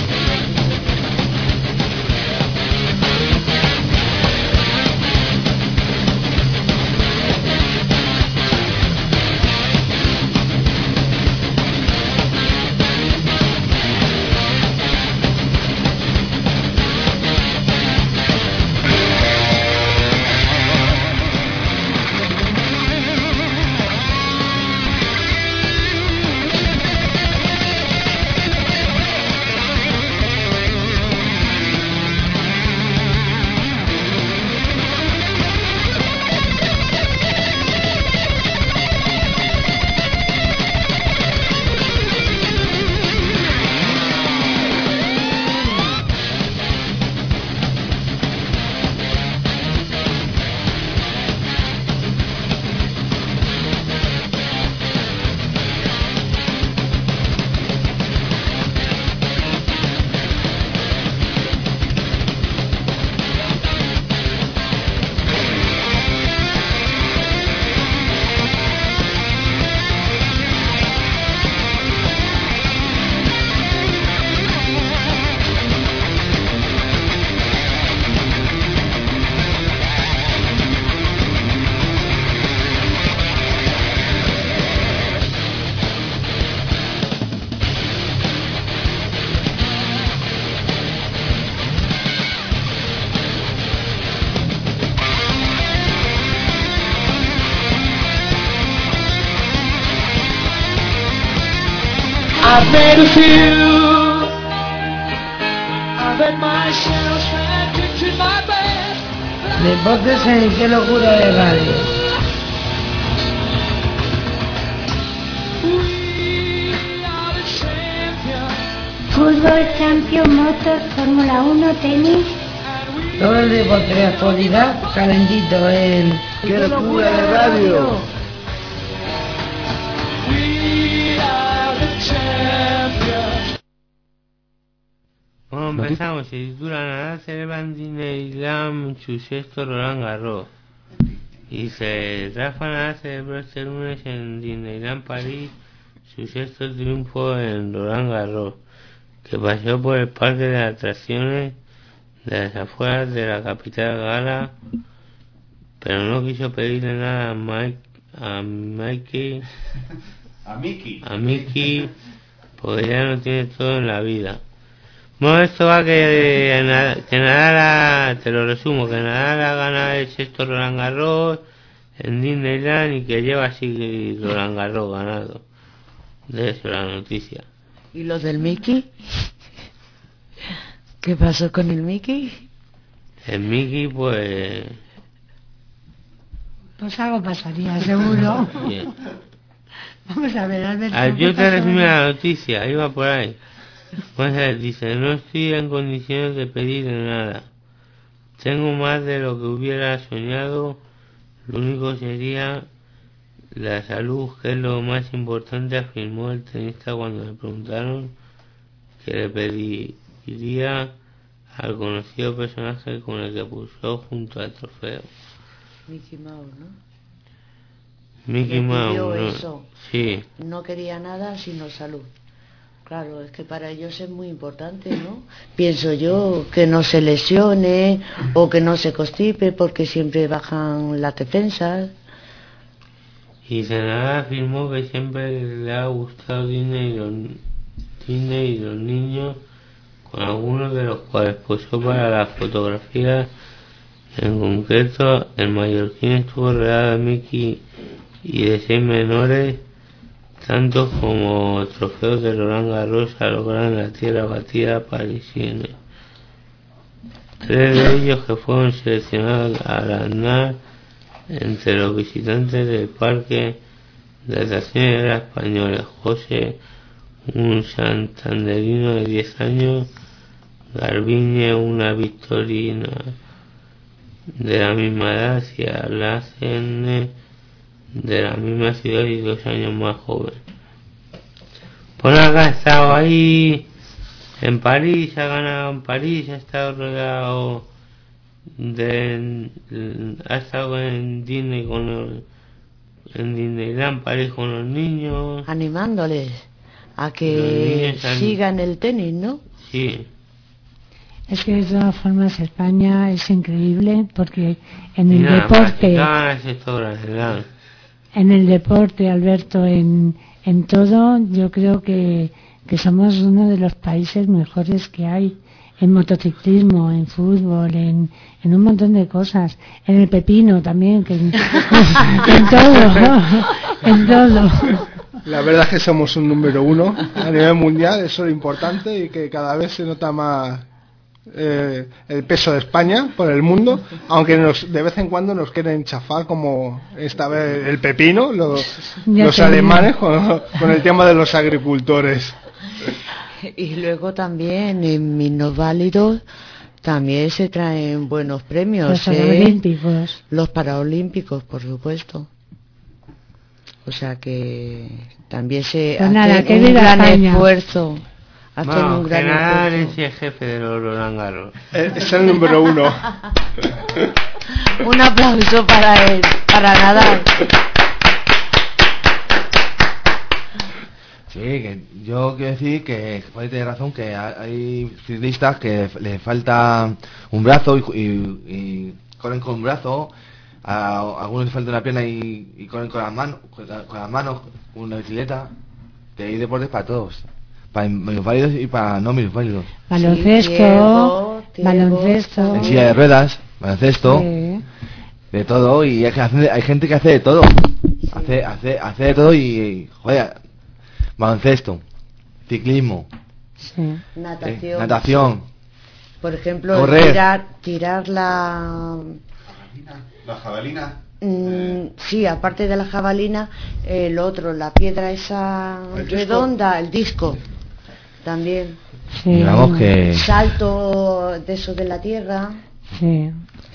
I've made a few. I've let myself trapped into my bed. Deportes en Qué Locura de Radio. Fútbol, champion, motos, Fórmula 1, tenis Todo el deporte de actualidad calentito en ¡Qué locura de radio! Bueno, empezamos. Se titula Nadal celebra en Disneyland su sexto Roland Garros. Y Rafa Nadal celebró este lunes en Disneyland París su sexto triunfo en Roland Garros, que paseó por el parque de atracciones de las afueras de la capital gala, pero no quiso pedirle nada a Mickey, porque ya no tiene todo en la vida. Bueno, esto va que Nadal, te lo resumo, que Nadal ha ganado el sexto Roland Garros en Disneyland y que lleva así Roland Garros ganado. De eso la noticia. ¿Y los del Mickey? ¿Qué pasó con el Mickey? El Mickey, pues algo pasaría, seguro. Bien. Vamos a ver, Alberto. Yo te resumí la noticia, iba por ahí. Pues él dice, no estoy en condiciones de pedir nada. Tengo más de lo que hubiera soñado. Lo único sería la salud, que es lo más importante, afirmó el tenista cuando le preguntaron que le pediría al conocido personaje con el que puso junto al trofeo. Mickey Mouse, ¿no? Mickey Mouse, ¿no? Eso. Sí. No quería nada sino salud. Claro, es que para ellos es muy importante, ¿no? Pienso yo, que no se lesione o que no se constipe, porque siempre bajan las defensas. Y Nadal afirmó que siempre le ha gustado Disney y los niños, con algunos de los cuales posó para las fotografías. En concreto, el mallorquín estuvo rodeado de Mickey y de 6 menores, tanto como trofeos de Roland Garros a lograr en la tierra batida parisiense. 3 de ellos que fueron seleccionados al andar entre los visitantes del parque de atracciones era españoles: José, un santanderino de 10 años, Garbiñe, una victorina de la misma edad, y Alacene, de la misma ciudad y 2 años más joven. Pues acá ha estado ahí en París, ha ganado en París, ha estado rodeado ha estado en Disney en Disneyland París con los niños, animándoles a que sigan el tenis, ¿no? Sí. Es que de todas formas España es increíble, porque en el deporte, Alberto, en todo, yo creo que somos uno de los países mejores que hay, en motociclismo, en fútbol, en un montón de cosas, en el pepino también, que en todo, en todo. La verdad es que somos un número 1 a nivel mundial, eso es importante, y que cada vez se nota más el peso de España por el mundo, aunque de vez en cuando nos quieren chafar, como esta vez el pepino, los alemanes con el tema de los agricultores. Y luego también en minusválidos también se traen buenos premios. Los Paralímpicos. Los Paralímpicos, por supuesto. O sea que también se hace un gran esfuerzo. Hacen un gran esfuerzo. Es el jefe de los Roland Garros. Es el número 1. Un aplauso para él, para Nadal. Sí, que yo quiero decir que tiene razón, que hay ciclistas que les falta un brazo y corren con un brazo, a algunos les falta una pierna y corren con las manos, una bicicleta, que hay deportes para todos, para minusválidos y para no minusválidos. Baloncesto, en silla de ruedas, baloncesto, sí. De todo, y hay gente que hace de todo, hace de todo y joder. Baloncesto, ciclismo, sí. Natación, por ejemplo, tirar la jabalina. Sí, aparte de la jabalina, el otro, la piedra esa redonda, el disco, también. Sí. Digamos que salto de eso de la tierra. Sí.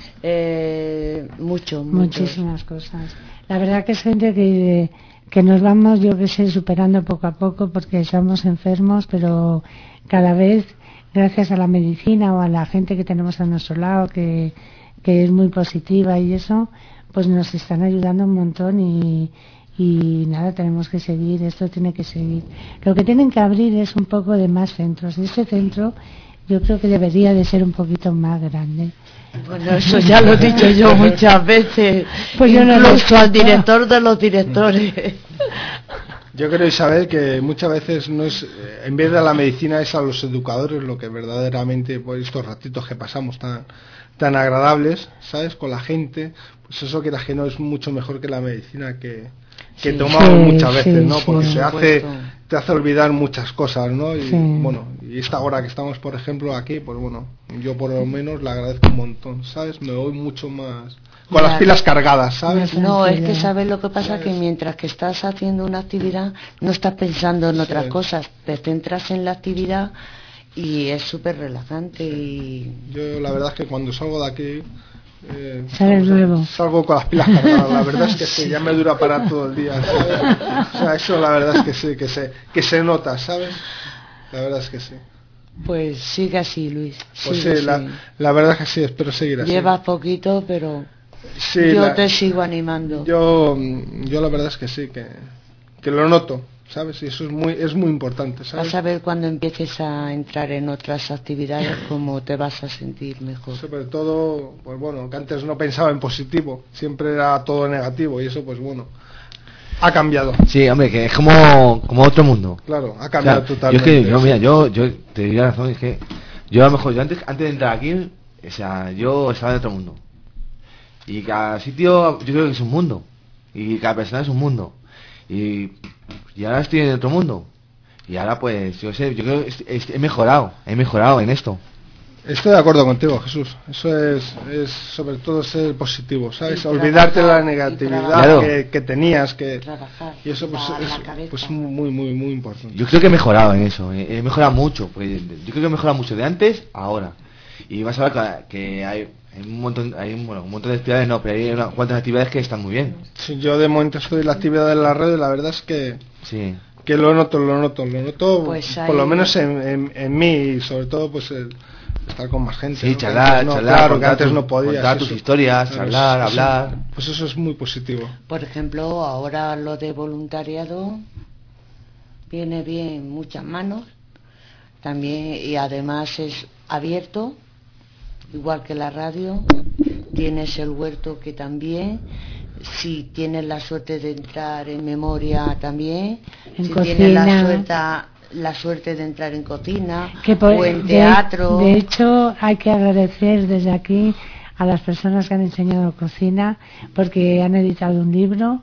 Muchísimas cosas. La verdad que es gente que nos vamos, yo que sé, superando poco a poco porque estamos enfermos, pero cada vez, gracias a la medicina o a la gente que tenemos a nuestro lado, que es muy positiva y eso, pues nos están ayudando un montón y nada, tenemos que seguir, esto tiene que seguir. Lo que tienen que abrir es un poco de más centros. Y este centro yo creo que debería de ser un poquito más grande. Bueno, eso ya lo he dicho yo muchas veces, pues yo incluso al director de los directores. Yo creo, Isabel, que muchas veces no es, en vez de la medicina, es a los educadores lo que verdaderamente, por estos ratitos que pasamos tan agradables, ¿sabes?, con la gente, pues eso, quieras que no, es mucho mejor que la medicina que tomamos muchas veces, ¿no? Porque te hace olvidar muchas cosas, ¿no? Y bueno, y esta hora que estamos, por ejemplo, aquí, pues bueno, yo por lo menos le agradezco un montón, ¿sabes? Me voy mucho más con las pilas cargadas, ¿sabes? No, es que sabes lo que pasa, que mientras que estás haciendo una actividad no estás pensando en otras cosas, te centras en la actividad y es súper relajante. Y yo la verdad es que cuando salgo de aquí salgo con las pilas cargadas, la verdad es que sí, ya me dura para todo el día, ¿sabes? O sea, eso la verdad es que sí, que se nota, ¿sabes? La verdad es que sí. Pues sigue así, Luis. Pues sí, la verdad es que sí, espero seguir así. Llevas poquito, pero sí, yo te sigo animando. Yo la verdad es que sí, que lo noto, ¿sabes? Y eso es muy importante, ¿sabes? Vas a ver cuando empieces a entrar en otras actividades cómo te vas a sentir mejor. Sobre todo, pues bueno, que antes no pensaba en positivo, siempre era todo negativo y eso, pues bueno, ha cambiado. Sí, hombre, que es como otro mundo. Claro, ha cambiado, o sea, totalmente. Yo te diría la razón, es que yo a lo mejor, antes de entrar aquí, o sea, yo estaba en otro mundo. Y cada sitio, yo creo que es un mundo. Y cada persona es un mundo. Y ahora estoy en otro mundo. Y ahora pues, yo creo que he mejorado en esto. Estoy de acuerdo contigo, Jesús. Eso es sobre todo ser positivo, ¿sabes? Olvidarte de la negatividad que tenías, y eso pues muy muy importante. Yo creo que he mejorado en eso, he mejorado mucho, pues, yo creo que he mejorado mucho de antes a ahora. Y vas a ver que hay un montón de actividades, no, pero hay unas cuantas actividades que están muy bien. Sí, yo de momento estoy en la actividad de la red, la verdad es que sí, que lo noto, pues por lo menos en mí, y sobre todo pues estar con más gente. Sí, ¿no? charlar, claro, que antes no podías. Contar tus historias, charlar, hablar. Pues eso es muy positivo. Por ejemplo, ahora lo de voluntariado viene bien, muchas manos también, y además es abierto, igual que la radio. Tienes el huerto, que también, si tienes la suerte de entrar en memoria también, en si cocina. Tienes la suerte de entrar en cocina o en teatro. De hecho, hay que agradecer desde aquí a las personas que han enseñado cocina, porque han editado un libro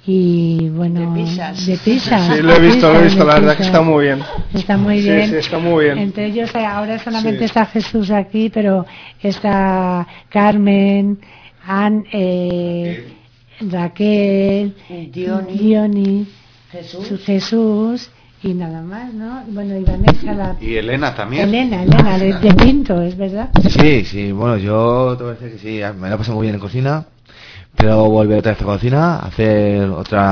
y bueno, de pizzas. Sí, lo he visto, la verdad que está muy bien. Está muy bien. Sí, está muy bien. Entre ellos ahora solamente está Jesús aquí, pero está Carmen, Raquel, Diony, Jesús y nada más, ¿no? Bueno, y Vanessa, y Elena también. Elena de Pinto, ¿es verdad? Sí, bueno, yo te voy a decir que sí, me la paso muy bien en cocina, pero volver otra vez a la cocina, hacer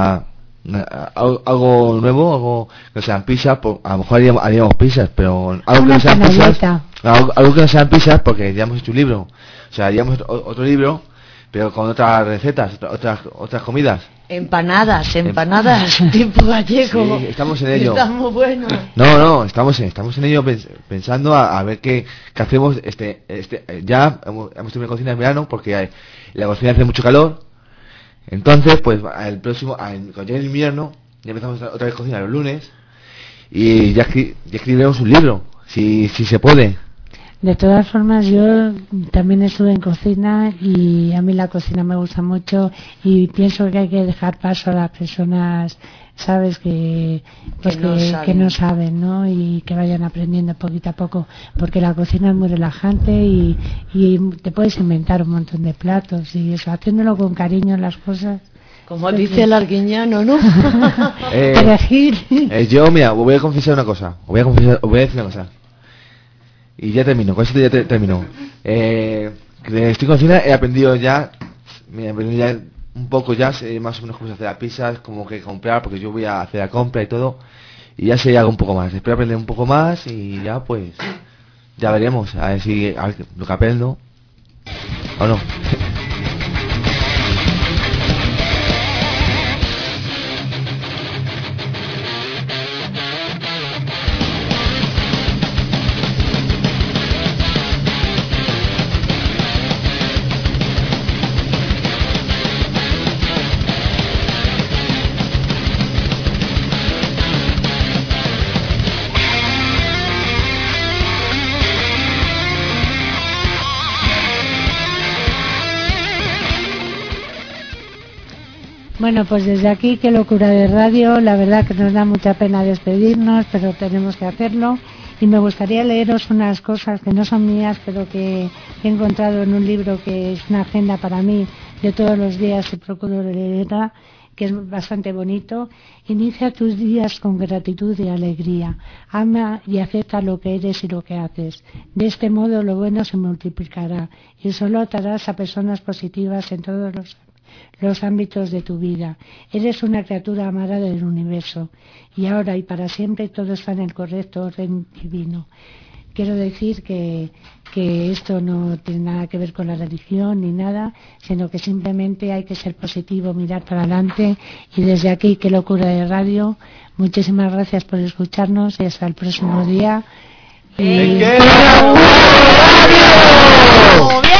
algo nuevo, algo que sean pizzas, a lo mejor haríamos pizzas, pero algo que no sean pizzas, algo que no sean pizzas, porque ya hemos hecho un libro, o sea, haríamos otro libro, pero con otras recetas, otras comidas. Empanadas, tipo gallego. Sí, estamos en ello. Está muy bueno. No, estamos en ello pensando a ver qué hacemos. Ya hemos terminado cocina en verano porque la cocina hace mucho calor. Entonces, pues cuando llegue el invierno, ya empezamos otra vez cocina los lunes y ya escribiremos un libro, si se puede. De todas formas, yo también estuve en cocina y a mí la cocina me gusta mucho y pienso que hay que dejar paso a las personas, sabes, que no saben, ¿no? Y que vayan aprendiendo poquito a poco, porque la cocina es muy relajante y te puedes inventar un montón de platos y eso, haciéndolo con cariño las cosas. Como dice el arguiñano, ¿no? Yo, mira, voy a confesar una cosa, voy a decir una cosa. Y ya termino, con esto ya termino. Que estoy cocina, he aprendido ya un poco ya, sé más o menos cómo se hace la pizza, como que comprar, porque yo voy a hacer la compra y todo, y ya sé algo un poco más. Espero aprender un poco más y ya pues, ya veremos, a ver lo que aprendo, o no. Bueno, pues desde aquí, Qué locura de radio, la verdad que nos da mucha pena despedirnos, pero tenemos que hacerlo. Y me gustaría leeros unas cosas que no son mías, pero que he encontrado en un libro que es una agenda para mí de todos los días y procuro leerla, que es bastante bonito. Inicia tus días con gratitud y alegría. Ama y acepta lo que eres y lo que haces. De este modo lo bueno se multiplicará y solo atarás a personas positivas en todos los ámbitos de tu vida. Eres una criatura amada del universo y ahora y para siempre todo está en el correcto orden divino. Quiero decir que esto no tiene nada que ver con la religión ni nada, sino que simplemente hay que ser positivo, mirar para adelante. Y desde aquí, Qué locura de radio, muchísimas gracias por escucharnos y hasta el próximo día. ¡Qué locura de radio!